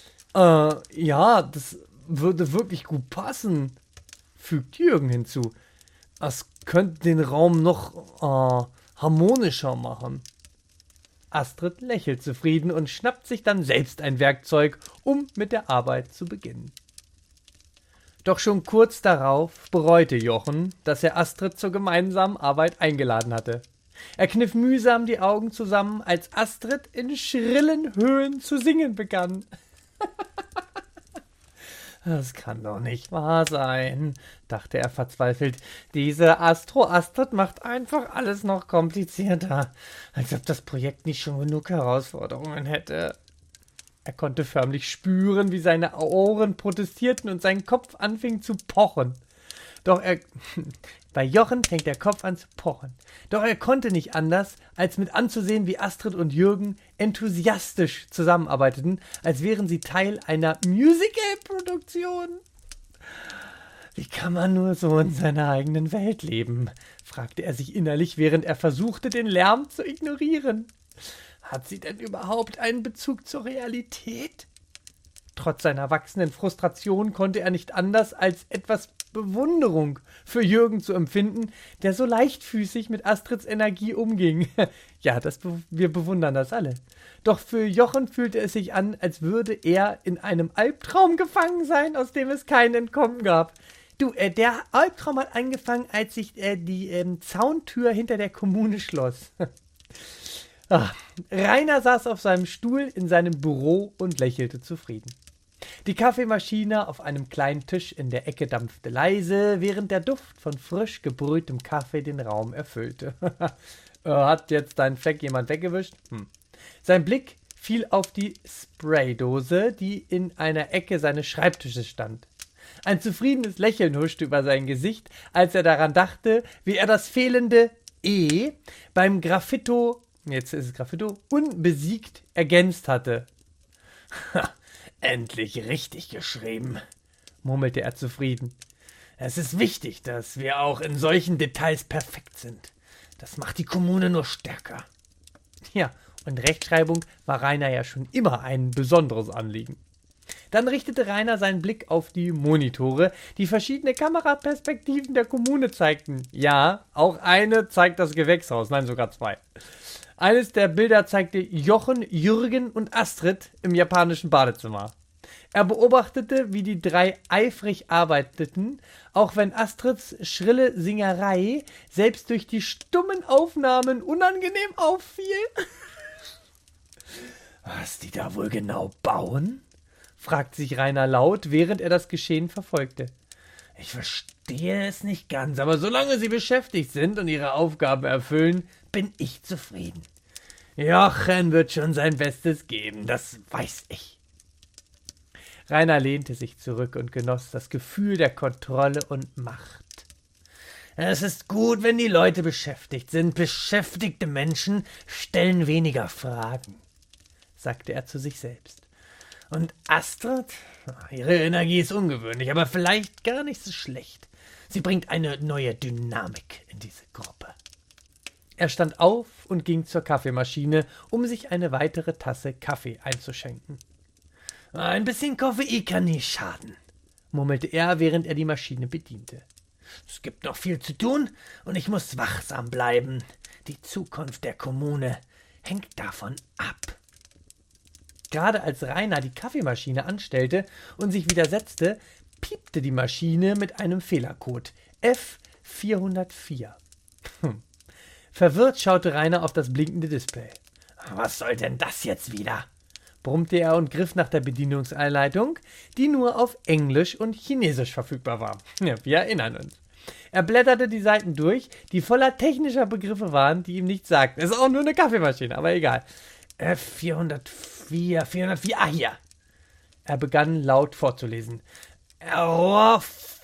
Ja, das würde wirklich gut passen«, fügt Jürgen hinzu. »Das könnte den Raum noch harmonischer machen.« Astrid lächelt zufrieden und schnappt sich dann selbst ein Werkzeug, um mit der Arbeit zu beginnen. Doch schon kurz darauf bereute Jochen, dass er Astrid zur gemeinsamen Arbeit eingeladen hatte. Er kniff mühsam die Augen zusammen, als Astrid in schrillen Höhen zu singen begann. »Das kann doch nicht wahr sein«, dachte er verzweifelt. »Diese Astrid macht einfach alles noch komplizierter, als ob das Projekt nicht schon genug Herausforderungen hätte.« Er konnte förmlich spüren, wie seine Ohren protestierten und sein Kopf anfing zu pochen. Bei Jochen fängt der Kopf an zu pochen. Doch er konnte nicht anders, als mit anzusehen, wie Astrid und Jürgen enthusiastisch zusammenarbeiteten, als wären sie Teil einer Musical-Produktion. »Wie kann man nur so in seiner eigenen Welt leben?«, fragte er sich innerlich, während er versuchte, den Lärm zu ignorieren. »Hat sie denn überhaupt einen Bezug zur Realität?« Trotz seiner wachsenden Frustration konnte er nicht anders, als etwas Bewunderung für Jürgen zu empfinden, der so leichtfüßig mit Astrids Energie umging. Ja, wir bewundern das alle. Doch für Jochen fühlte es sich an, als würde er in einem Albtraum gefangen sein, aus dem es kein Entkommen gab. Der Albtraum hat angefangen, als sich die Zauntür hinter der Kommune schloss. Rainer saß auf seinem Stuhl in seinem Büro und lächelte zufrieden. Die Kaffeemaschine auf einem kleinen Tisch in der Ecke dampfte leise, während der Duft von frisch gebrühtem Kaffee den Raum erfüllte. Hat jetzt deinen Fleck jemand weggewischt? Sein Blick fiel auf die Spraydose, die in einer Ecke seines Schreibtisches stand. Ein zufriedenes Lächeln huschte über sein Gesicht, als er daran dachte, wie er das fehlende E beim Graffito, jetzt ist es Graffito, unbesiegt ergänzt hatte. »Endlich richtig geschrieben«, murmelte er zufrieden. »Es ist wichtig, dass wir auch in solchen Details perfekt sind. Das macht die Kommune nur stärker.« Ja, und Rechtschreibung war Rainer ja schon immer ein besonderes Anliegen. Dann richtete Rainer seinen Blick auf die Monitore, die verschiedene Kameraperspektiven der Kommune zeigten. Ja, auch eine zeigt das Gewächshaus, nein, sogar zwei. Eines der Bilder zeigte Jochen, Jürgen und Astrid im japanischen Badezimmer. Er beobachtete, wie die drei eifrig arbeiteten, auch wenn Astrids schrille Singerei selbst durch die stummen Aufnahmen unangenehm auffiel. Was die da wohl genau bauen? Fragt sich Rainer laut, während er das Geschehen verfolgte. Ich verstehe es nicht ganz, aber solange sie beschäftigt sind und ihre Aufgaben erfüllen, bin ich zufrieden. Jochen wird schon sein Bestes geben, das weiß ich. Rainer lehnte sich zurück und genoss das Gefühl der Kontrolle und Macht. Es ist gut, wenn die Leute beschäftigt sind. Beschäftigte Menschen stellen weniger Fragen, sagte er zu sich selbst. Und Astrid? Ihre Energie ist ungewöhnlich, aber vielleicht gar nicht so schlecht. Sie bringt eine neue Dynamik in diese Gruppe. Er stand auf und ging zur Kaffeemaschine, um sich eine weitere Tasse Kaffee einzuschenken. Ein bisschen Koffein kann nie schaden, murmelte er, während er die Maschine bediente. Es gibt noch viel zu tun und ich muss wachsam bleiben. Die Zukunft der Kommune hängt davon ab. Gerade als Rainer die Kaffeemaschine anstellte und sich wieder setzte, piepte die Maschine mit einem Fehlercode F404. Verwirrt schaute Rainer auf das blinkende Display. Was soll denn das jetzt wieder? Brummte er und griff nach der Bedienungsanleitung, die nur auf Englisch und Chinesisch verfügbar war. Ja, wir erinnern uns. Er blätterte die Seiten durch, die voller technischer Begriffe waren, die ihm nichts sagten. Es ist auch nur eine Kaffeemaschine, aber egal. F404, 404, hier. Er begann laut vorzulesen. Error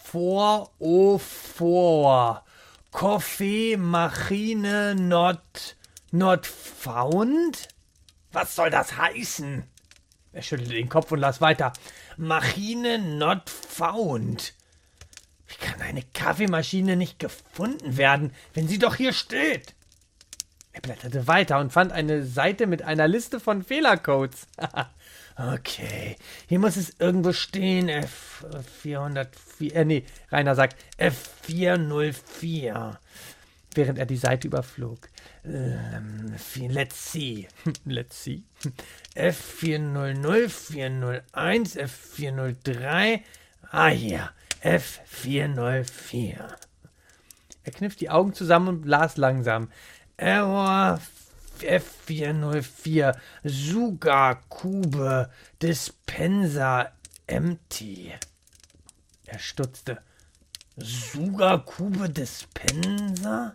404. Kaffeemaschine not found? Was soll das heißen? Er schüttelte den Kopf und las weiter. Maschine not found. Wie kann eine Kaffeemaschine nicht gefunden werden, wenn sie doch hier steht? Er blätterte weiter und fand eine Seite mit einer Liste von Fehlercodes. Okay, hier muss es irgendwo stehen. F404, Rainer sagt F404, während er die Seite überflog. Let's see. Let's see. F400, 401, F403. Hier. F404. Er kniff die Augen zusammen und las langsam. Error F404. Sugarkube Dispenser empty. Er stutzte. Sugarkube Dispenser?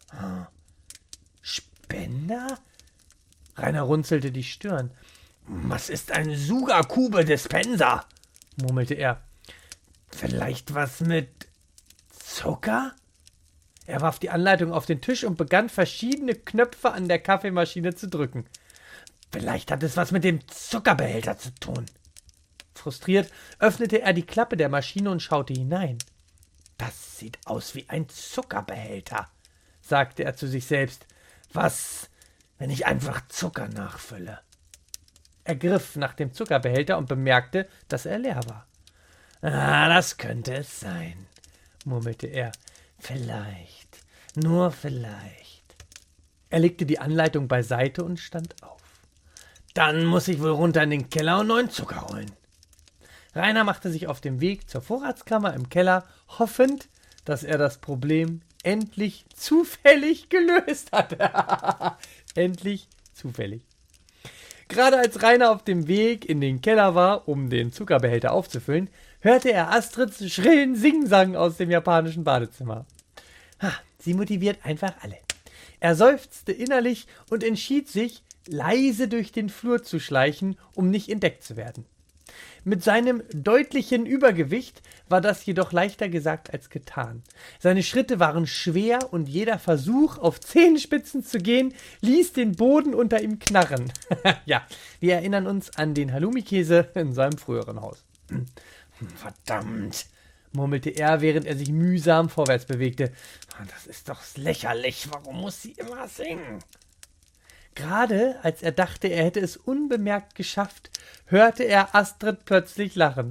Spender? Rainer runzelte die Stirn. Was ist ein Sugarkube Dispenser? Murmelte er. Vielleicht was mit Zucker? Er warf die Anleitung auf den Tisch und begann, verschiedene Knöpfe an der Kaffeemaschine zu drücken. Vielleicht hat es was mit dem Zuckerbehälter zu tun. Frustriert öffnete er die Klappe der Maschine und schaute hinein. Das sieht aus wie ein Zuckerbehälter, sagte er zu sich selbst. Was, wenn ich einfach Zucker nachfülle? Er griff nach dem Zuckerbehälter und bemerkte, dass er leer war. Das könnte es sein, murmelte er. Vielleicht, nur vielleicht. Er legte die Anleitung beiseite und stand auf. Dann muss ich wohl runter in den Keller und neuen Zucker holen. Rainer machte sich auf den Weg zur Vorratskammer im Keller, hoffend, dass er das Problem endlich zufällig gelöst hatte. Endlich zufällig. Gerade als Rainer auf dem Weg in den Keller war, um den Zuckerbehälter aufzufüllen, hörte er Astrids schrillen Singsang aus dem japanischen Badezimmer. Sie motiviert einfach alle. Er seufzte innerlich und entschied sich, leise durch den Flur zu schleichen, um nicht entdeckt zu werden. Mit seinem deutlichen Übergewicht war das jedoch leichter gesagt als getan. Seine Schritte waren schwer und jeder Versuch, auf Zehenspitzen zu gehen, ließ den Boden unter ihm knarren. Ja, wir erinnern uns an den Halloumi-Käse in seinem früheren Haus. Verdammt, murmelte er, während er sich mühsam vorwärts bewegte. Das ist doch lächerlich, warum muss sie immer singen? Gerade als er dachte, er hätte es unbemerkt geschafft, hörte er Astrid plötzlich lachen.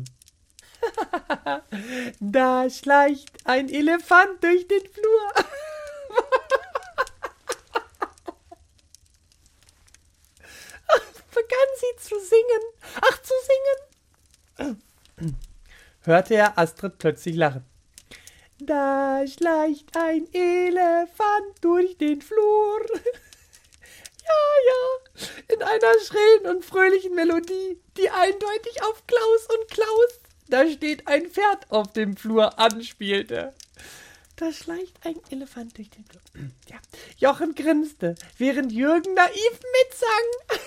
Da schleicht ein Elefant durch den Flur. Begann sie zu singen. Ach, zu singen. Hörte er Astrid plötzlich lachen. Da schleicht ein Elefant durch den Flur. Ja, in einer schrillen und fröhlichen Melodie, die eindeutig auf Klaus und Klaus, da steht ein Pferd auf dem Flur, anspielte. Da schleicht ein Elefant durch den Flur. Ja. Jochen grinste, während Jürgen naiv mitsang.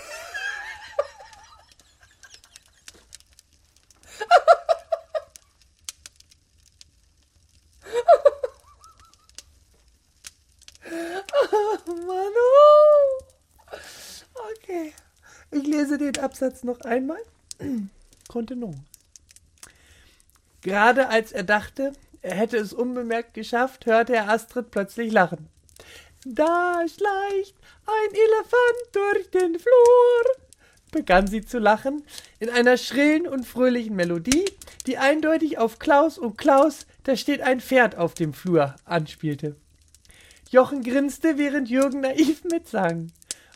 Oh Mann, oh. Okay. Ich lese den Absatz noch einmal. Kontenance. Gerade als er dachte, er hätte es unbemerkt geschafft, hörte er Astrid plötzlich lachen. Da schleicht ein Elefant durch den Flur, begann sie zu lachen, in einer schrillen und fröhlichen Melodie, die eindeutig auf Klaus und Klaus, da steht ein Pferd auf dem Flur, anspielte. Jochen grinste, während Jürgen naiv mitsang.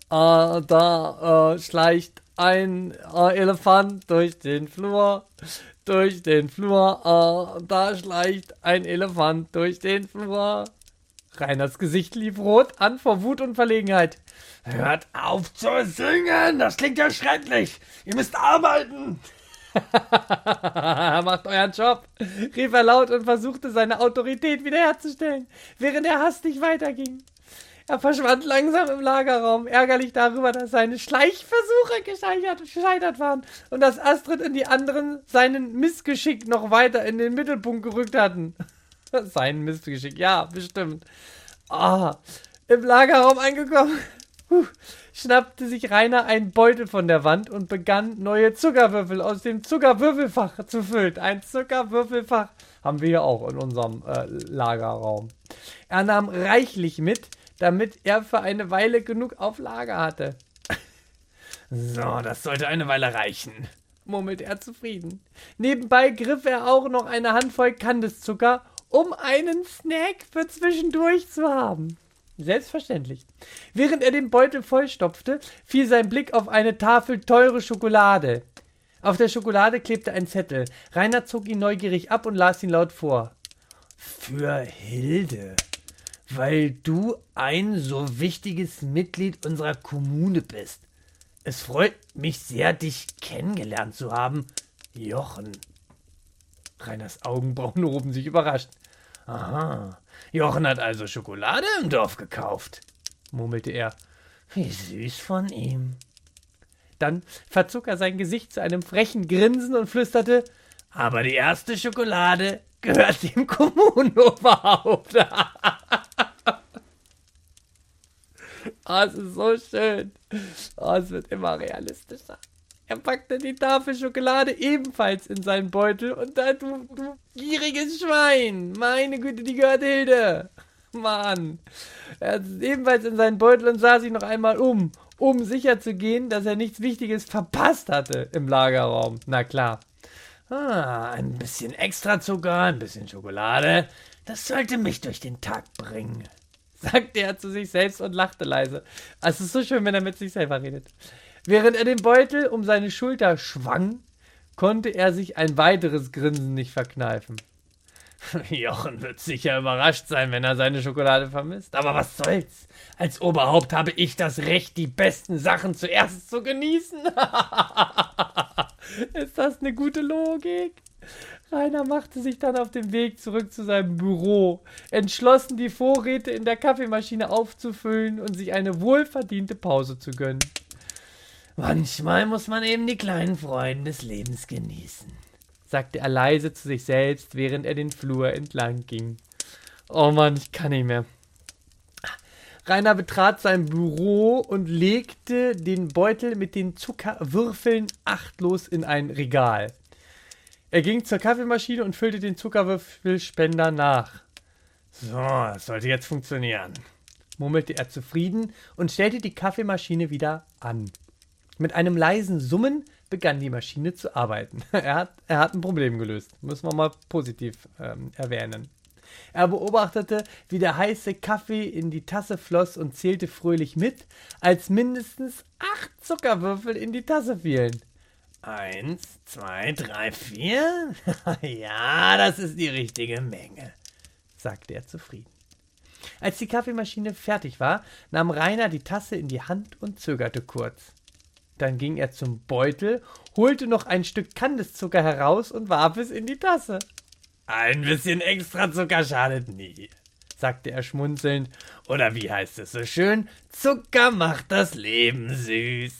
Da schleicht ein Elefant durch den Flur, da schleicht ein Elefant durch den Flur. Reiners Gesicht lief rot an vor Wut und Verlegenheit. Hört auf zu singen, das klingt ja schrecklich. Ihr müsst arbeiten. Macht euren Job, rief er laut und versuchte, seine Autorität wiederherzustellen, während er hastig weiterging. Er verschwand langsam im Lagerraum, ärgerlich darüber, dass seine Schleichversuche gescheitert waren und dass Astrid und die anderen seinen Missgeschick noch weiter in den Mittelpunkt gerückt hatten. Sein Missgeschick, ja, bestimmt. Im Lagerraum angekommen, schnappte sich Rainer einen Beutel von der Wand und begann, neue Zuckerwürfel aus dem Zuckerwürfelfach zu füllen. Ein Zuckerwürfelfach haben wir hier auch in unserem Lagerraum. Er nahm reichlich mit, damit er für eine Weile genug auf Lager hatte. So, das sollte eine Weile reichen, murmelte er zufrieden. Nebenbei griff er auch noch eine Handvoll Kandiszucker, um einen Snack für zwischendurch zu haben. Selbstverständlich. Während er den Beutel vollstopfte, fiel sein Blick auf eine Tafel teure Schokolade. Auf der Schokolade klebte ein Zettel. Rainer zog ihn neugierig ab und las ihn laut vor. Für Hilde, weil du ein so wichtiges Mitglied unserer Kommune bist. Es freut mich sehr, dich kennengelernt zu haben, Jochen. Reiners Augenbrauen hoben sich überrascht. Aha, Jochen hat also Schokolade im Dorf gekauft, murmelte er. Wie süß von ihm. Dann verzog er sein Gesicht zu einem frechen Grinsen und flüsterte, aber die erste Schokolade gehört dem Kommunenoberhaupt. Es ist so schön. Es wird immer realistischer. Er packte die Tafel Schokolade ebenfalls in seinen Beutel und da, du gieriges Schwein, meine Güte, die gehört Hilde. Mann. Er hat es ebenfalls in seinen Beutel und sah sich noch einmal um sicher zu gehen, dass er nichts Wichtiges verpasst hatte im Lagerraum. Na klar. Ein bisschen Extrazucker, ein bisschen Schokolade, das sollte mich durch den Tag bringen, sagte er zu sich selbst und lachte leise. Es ist so schön, wenn er mit sich selber redet. Während er den Beutel um seine Schulter schwang, konnte er sich ein weiteres Grinsen nicht verkneifen. Jochen wird sicher überrascht sein, wenn er seine Schokolade vermisst. Aber was soll's? Als Oberhaupt habe ich das Recht, die besten Sachen zuerst zu genießen. Ist das eine gute Logik? Rainer machte sich dann auf den Weg zurück zu seinem Büro, entschlossen, die Vorräte in der Kaffeemaschine aufzufüllen und sich eine wohlverdiente Pause zu gönnen. Manchmal muss man eben die kleinen Freuden des Lebens genießen, sagte er leise zu sich selbst, während er den Flur entlang ging. Oh Mann, ich kann nicht mehr. Rainer betrat sein Büro und legte den Beutel mit den Zuckerwürfeln achtlos in ein Regal. Er ging zur Kaffeemaschine und füllte den Zuckerwürfelspender nach. So, das sollte jetzt funktionieren, murmelte er zufrieden und stellte die Kaffeemaschine wieder an. Mit einem leisen Summen begann die Maschine zu arbeiten. Er hat ein Problem gelöst, müssen wir mal positiv erwähnen. Er beobachtete, wie der heiße Kaffee in die Tasse floss und zählte fröhlich mit, als mindestens 8 Zuckerwürfel in die Tasse fielen. 1, 2, 3, 4? Ja, das ist die richtige Menge, sagte er zufrieden. Als die Kaffeemaschine fertig war, nahm Rainer die Tasse in die Hand und zögerte kurz. Dann ging er zum Beutel, holte noch ein Stück Kandiszucker heraus und warf es in die Tasse. »Ein bisschen Extrazucker schadet nie«, sagte er schmunzelnd. »Oder wie heißt es so schön? Zucker macht das Leben süß.«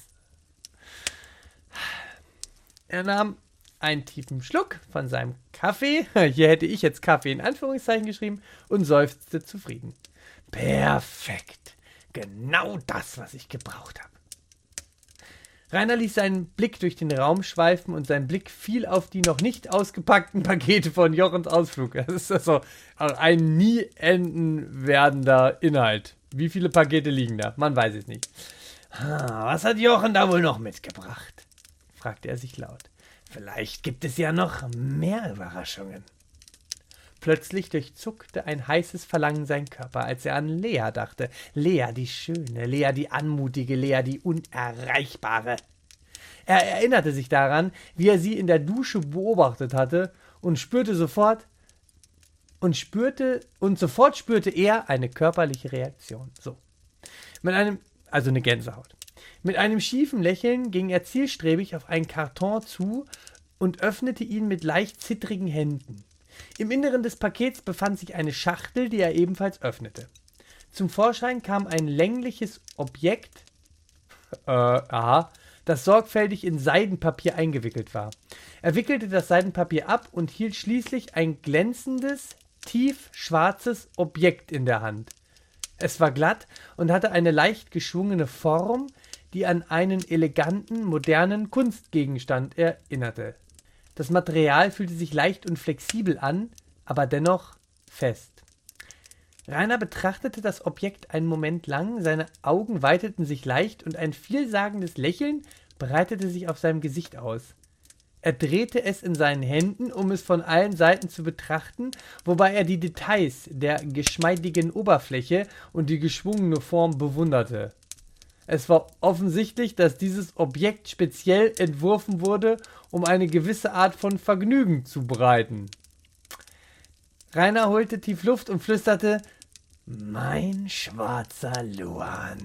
Er nahm einen tiefen Schluck von seinem Kaffee, hier hätte ich jetzt Kaffee in Anführungszeichen geschrieben, und seufzte zufrieden. »Perfekt, genau das, was ich gebraucht habe.« Rainer ließ seinen Blick durch den Raum schweifen und sein Blick fiel auf die noch nicht ausgepackten Pakete von Jochens Ausflug. Das ist also ein nie enden werdender Inhalt. Wie viele Pakete liegen da? Man weiß es nicht. Was hat Jochen da wohl noch mitgebracht? Fragte er sich laut. Vielleicht gibt es ja noch mehr Überraschungen. Plötzlich durchzuckte ein heißes Verlangen seinen Körper, als er an Lea dachte. Lea, die Schöne, Lea, die Anmutige, Lea, die Unerreichbare. Er erinnerte sich daran, wie er sie in der Dusche beobachtet hatte und sofort spürte er eine körperliche Reaktion. Also eine Gänsehaut. Mit einem schiefen Lächeln ging er zielstrebig auf einen Karton zu und öffnete ihn mit leicht zittrigen Händen. Im Inneren des Pakets befand sich eine Schachtel, die er ebenfalls öffnete. Zum Vorschein kam ein längliches Objekt, das sorgfältig in Seidenpapier eingewickelt war. Er wickelte das Seidenpapier ab und hielt schließlich ein glänzendes, tiefschwarzes Objekt in der Hand. Es war glatt und hatte eine leicht geschwungene Form, die an einen eleganten, modernen Kunstgegenstand erinnerte. Das Material fühlte sich leicht und flexibel an, aber dennoch fest. Rainer betrachtete das Objekt einen Moment lang, seine Augen weiteten sich leicht und ein vielsagendes Lächeln breitete sich auf seinem Gesicht aus. Er drehte es in seinen Händen, um es von allen Seiten zu betrachten, wobei er die Details der geschmeidigen Oberfläche und die geschwungene Form bewunderte. Es war offensichtlich, dass dieses Objekt speziell entworfen wurde, um eine gewisse Art von Vergnügen zu bereiten. Rainer holte tief Luft und flüsterte: »Mein schwarzer Luan.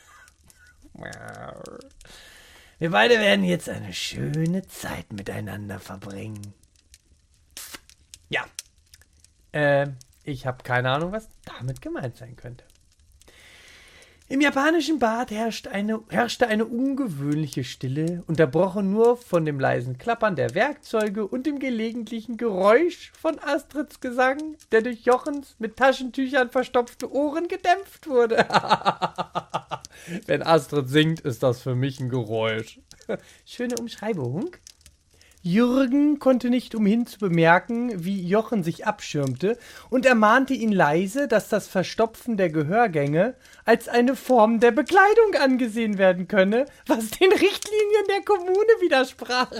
Wir beide werden jetzt eine schöne Zeit miteinander verbringen.« Ja, ich habe keine Ahnung, was damit gemeint sein könnte. Im japanischen Bad herrschte eine ungewöhnliche Stille, unterbrochen nur von dem leisen Klappern der Werkzeuge und dem gelegentlichen Geräusch von Astrids Gesang, der durch Jochens mit Taschentüchern verstopfte Ohren gedämpft wurde. Wenn Astrid singt, ist das für mich ein Geräusch. Schöne Umschreibung. Jürgen konnte nicht umhin zu bemerken, wie Jochen sich abschirmte, und ermahnte ihn leise, dass das Verstopfen der Gehörgänge als eine Form der Bekleidung angesehen werden könne, was den Richtlinien der Kommune widersprach.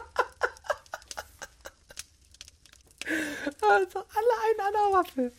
Also alle einen an der Waffe.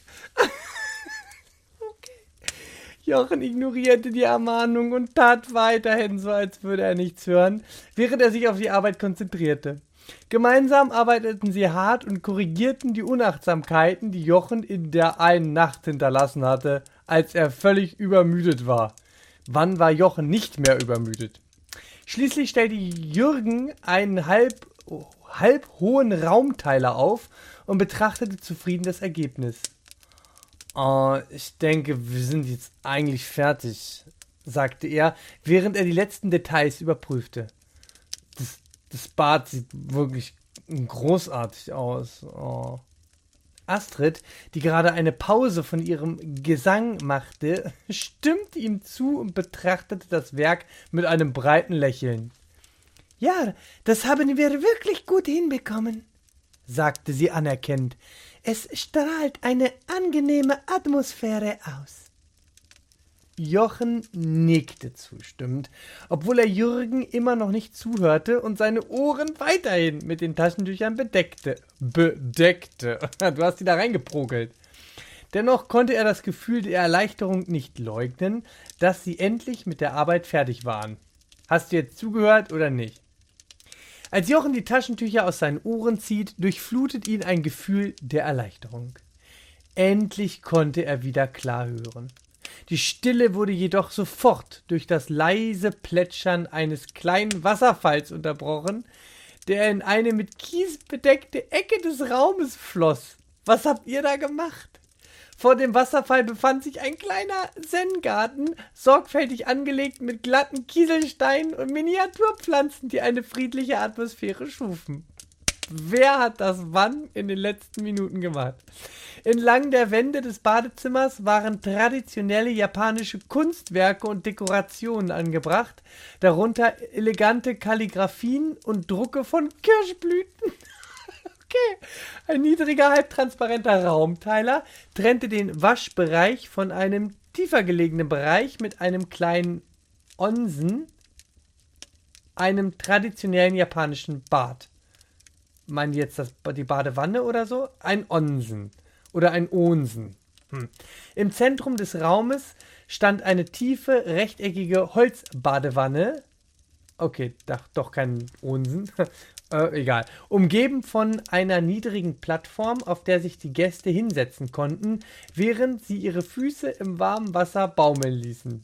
Okay. Jochen ignorierte die Ermahnung und tat weiterhin so, als würde er nichts hören, während er sich auf die Arbeit konzentrierte. Gemeinsam arbeiteten sie hart und korrigierten die Unachtsamkeiten, die Jochen in der einen Nacht hinterlassen hatte, als er völlig übermüdet war. Wann war Jochen nicht mehr übermüdet? Schließlich stellte Jürgen einen halb hohen Raumteiler auf und betrachtete zufrieden das Ergebnis. Ich denke, wir sind jetzt eigentlich fertig, sagte er, während er die letzten Details überprüfte. Das Bad sieht wirklich großartig aus. Oh. Astrid, die gerade eine Pause von ihrem Gesang machte, stimmte ihm zu und betrachtete das Werk mit einem breiten Lächeln. »Ja, das haben wir wirklich gut hinbekommen«, sagte sie anerkennend. »Es strahlt eine angenehme Atmosphäre aus.« Jochen nickte zustimmend, obwohl er Jürgen immer noch nicht zuhörte und seine Ohren weiterhin mit den Taschentüchern bedeckte. Du hast sie da reingeprogelt. Dennoch konnte er das Gefühl der Erleichterung nicht leugnen, dass sie endlich mit der Arbeit fertig waren. Hast du jetzt zugehört oder nicht? Als Jochen die Taschentücher aus seinen Ohren zieht, durchflutet ihn ein Gefühl der Erleichterung. Endlich konnte er wieder klar hören. Die Stille wurde jedoch sofort durch das leise Plätschern eines kleinen Wasserfalls unterbrochen, der in eine mit Kies bedeckte Ecke des Raumes floss. Was habt ihr da gemacht? Vor dem Wasserfall befand sich ein kleiner Zen-Garten, sorgfältig angelegt mit glatten Kieselsteinen und Miniaturpflanzen, die eine friedliche Atmosphäre schufen. Wer hat das wann in den letzten Minuten gemacht? Entlang der Wände des Badezimmers waren traditionelle japanische Kunstwerke und Dekorationen angebracht, darunter elegante Kalligraphien und Drucke von Kirschblüten. Okay. Ein niedriger, halbtransparenter Raumteiler trennte den Waschbereich von einem tiefer gelegenen Bereich mit einem kleinen Onsen, einem traditionellen japanischen Bad. Meinen die jetzt die Badewanne oder so? Ein Onsen oder ein Onsen. Im Zentrum des Raumes stand eine tiefe, rechteckige Holzbadewanne. Okay, doch kein Onsen. Egal. Umgeben von einer niedrigen Plattform, auf der sich die Gäste hinsetzen konnten, während sie ihre Füße im warmen Wasser baumeln ließen.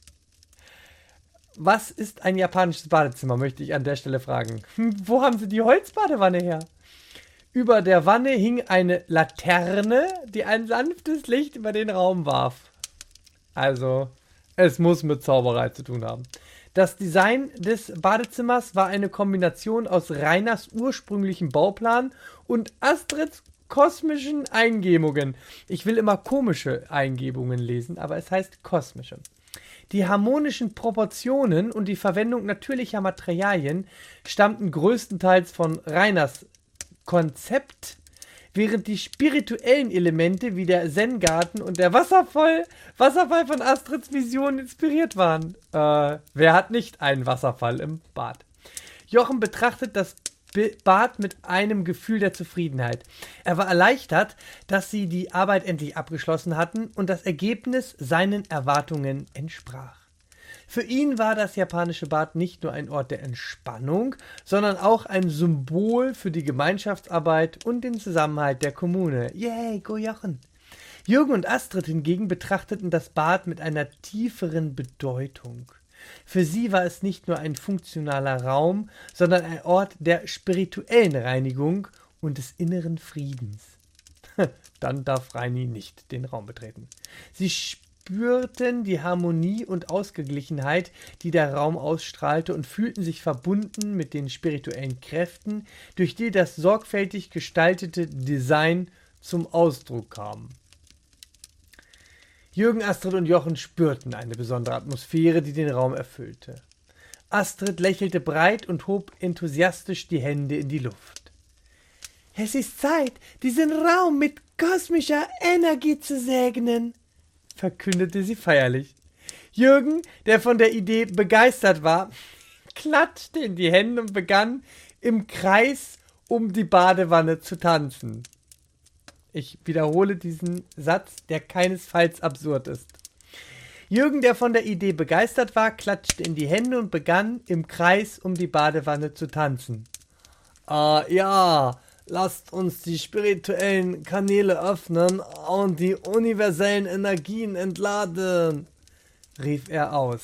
Was ist ein japanisches Badezimmer, möchte ich an der Stelle fragen. Wo haben sie die Holzbadewanne her? Über der Wanne hing eine Laterne, die ein sanftes Licht über den Raum warf. Also, es muss mit Zauberei zu tun haben. Das Design des Badezimmers war eine Kombination aus Rainers ursprünglichem Bauplan und Astrids kosmischen Eingebungen. Ich will immer komische Eingebungen lesen, aber es heißt kosmische. Die harmonischen Proportionen und die Verwendung natürlicher Materialien stammten größtenteils von Rainers Konzept, während die spirituellen Elemente wie der Zen-Garten und der Wasserfall von Astrids Vision inspiriert waren. Wer hat nicht einen Wasserfall im Bad? Jochen betrachtet das Bad mit einem Gefühl der Zufriedenheit. Er war erleichtert, dass sie die Arbeit endlich abgeschlossen hatten und das Ergebnis seinen Erwartungen entsprach. Für ihn war das japanische Bad nicht nur ein Ort der Entspannung, sondern auch ein Symbol für die Gemeinschaftsarbeit und den Zusammenhalt der Kommune. Yay, go Jochen! Jürgen und Astrid hingegen betrachteten das Bad mit einer tieferen Bedeutung. Für sie war es nicht nur ein funktionaler Raum, sondern ein Ort der spirituellen Reinigung und des inneren Friedens. Dann darf Reini nicht den Raum betreten. Sie spürten die Harmonie und Ausgeglichenheit, die der Raum ausstrahlte, und fühlten sich verbunden mit den spirituellen Kräften, durch die das sorgfältig gestaltete Design zum Ausdruck kam. Jürgen, Astrid und Jochen spürten eine besondere Atmosphäre, die den Raum erfüllte. Astrid lächelte breit und hob enthusiastisch die Hände in die Luft. »Es ist Zeit, diesen Raum mit kosmischer Energie zu segnen«, verkündete sie feierlich. Jürgen, der von der Idee begeistert war, klatschte in die Hände und begann im Kreis um die Badewanne zu tanzen. Ich wiederhole diesen Satz, der keinesfalls absurd ist. Jürgen, der von der Idee begeistert war, klatschte in die Hände und begann im Kreis um die Badewanne zu tanzen. Ja, lasst uns die spirituellen Kanäle öffnen und die universellen Energien entladen, rief er aus.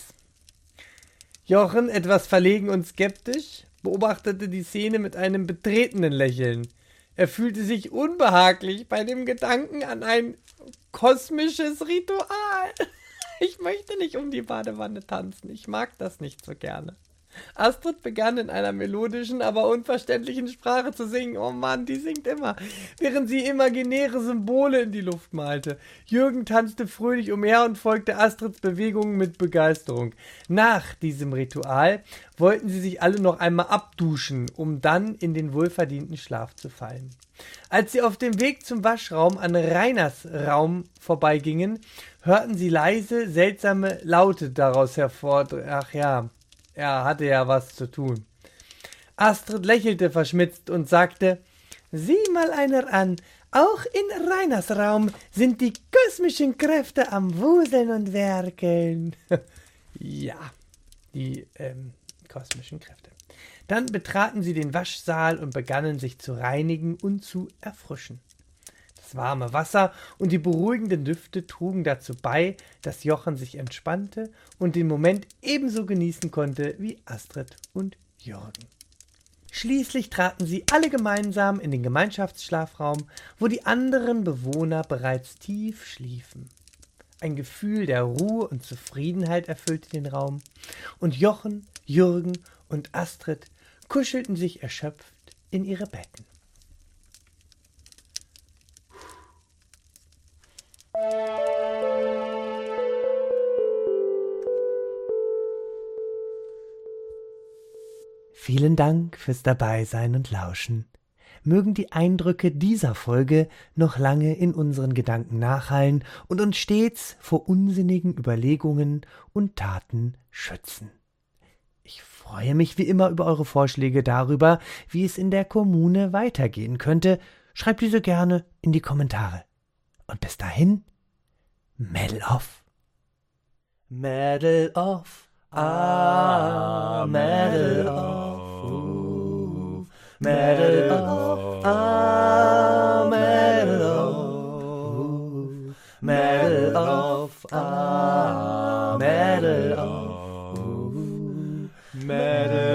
Jochen, etwas verlegen und skeptisch, beobachtete die Szene mit einem betretenen Lächeln. Er fühlte sich unbehaglich bei dem Gedanken an ein kosmisches Ritual. Ich möchte nicht um die Badewanne tanzen. Ich mag das nicht so gerne. Astrid begann in einer melodischen, aber unverständlichen Sprache zu singen. Oh Mann, die singt immer, während sie imaginäre Symbole in die Luft malte. Jürgen tanzte fröhlich umher und folgte Astrids Bewegungen mit Begeisterung. Nach diesem Ritual wollten sie sich alle noch einmal abduschen, um dann in den wohlverdienten Schlaf zu fallen. Als sie auf dem Weg zum Waschraum an Rainers Raum vorbeigingen, hörten sie leise, seltsame Laute daraus hervor. Ach ja, er hatte ja was zu tun. Astrid lächelte verschmitzt und sagte, »Sieh mal einer an, auch in Rainers Raum sind die kosmischen Kräfte am Wuseln und Werkeln.« Ja, die kosmischen Kräfte. Dann betraten sie den Waschsaal und begannen sich zu reinigen und zu erfrischen. Das warme Wasser und die beruhigenden Düfte trugen dazu bei, dass Jochen sich entspannte und den Moment ebenso genießen konnte wie Astrid und Jürgen. Schließlich traten sie alle gemeinsam in den Gemeinschaftsschlafraum, wo die anderen Bewohner bereits tief schliefen. Ein Gefühl der Ruhe und Zufriedenheit erfüllte den Raum, und Jochen, Jürgen und Astrid kuschelten sich erschöpft in ihre Betten. Vielen Dank fürs Dabeisein und Lauschen. Mögen die Eindrücke dieser Folge noch lange in unseren Gedanken nachhallen und uns stets vor unsinnigen Überlegungen und Taten schützen. Ich freue mich wie immer über eure Vorschläge darüber, wie es in der Kommune weitergehen könnte. Schreibt diese gerne in die Kommentare. Und bis dahin, Medal off. Medal off. Ah, medal off. Medal off. Ah, medal off. Medal off. Ah, medal off. Medal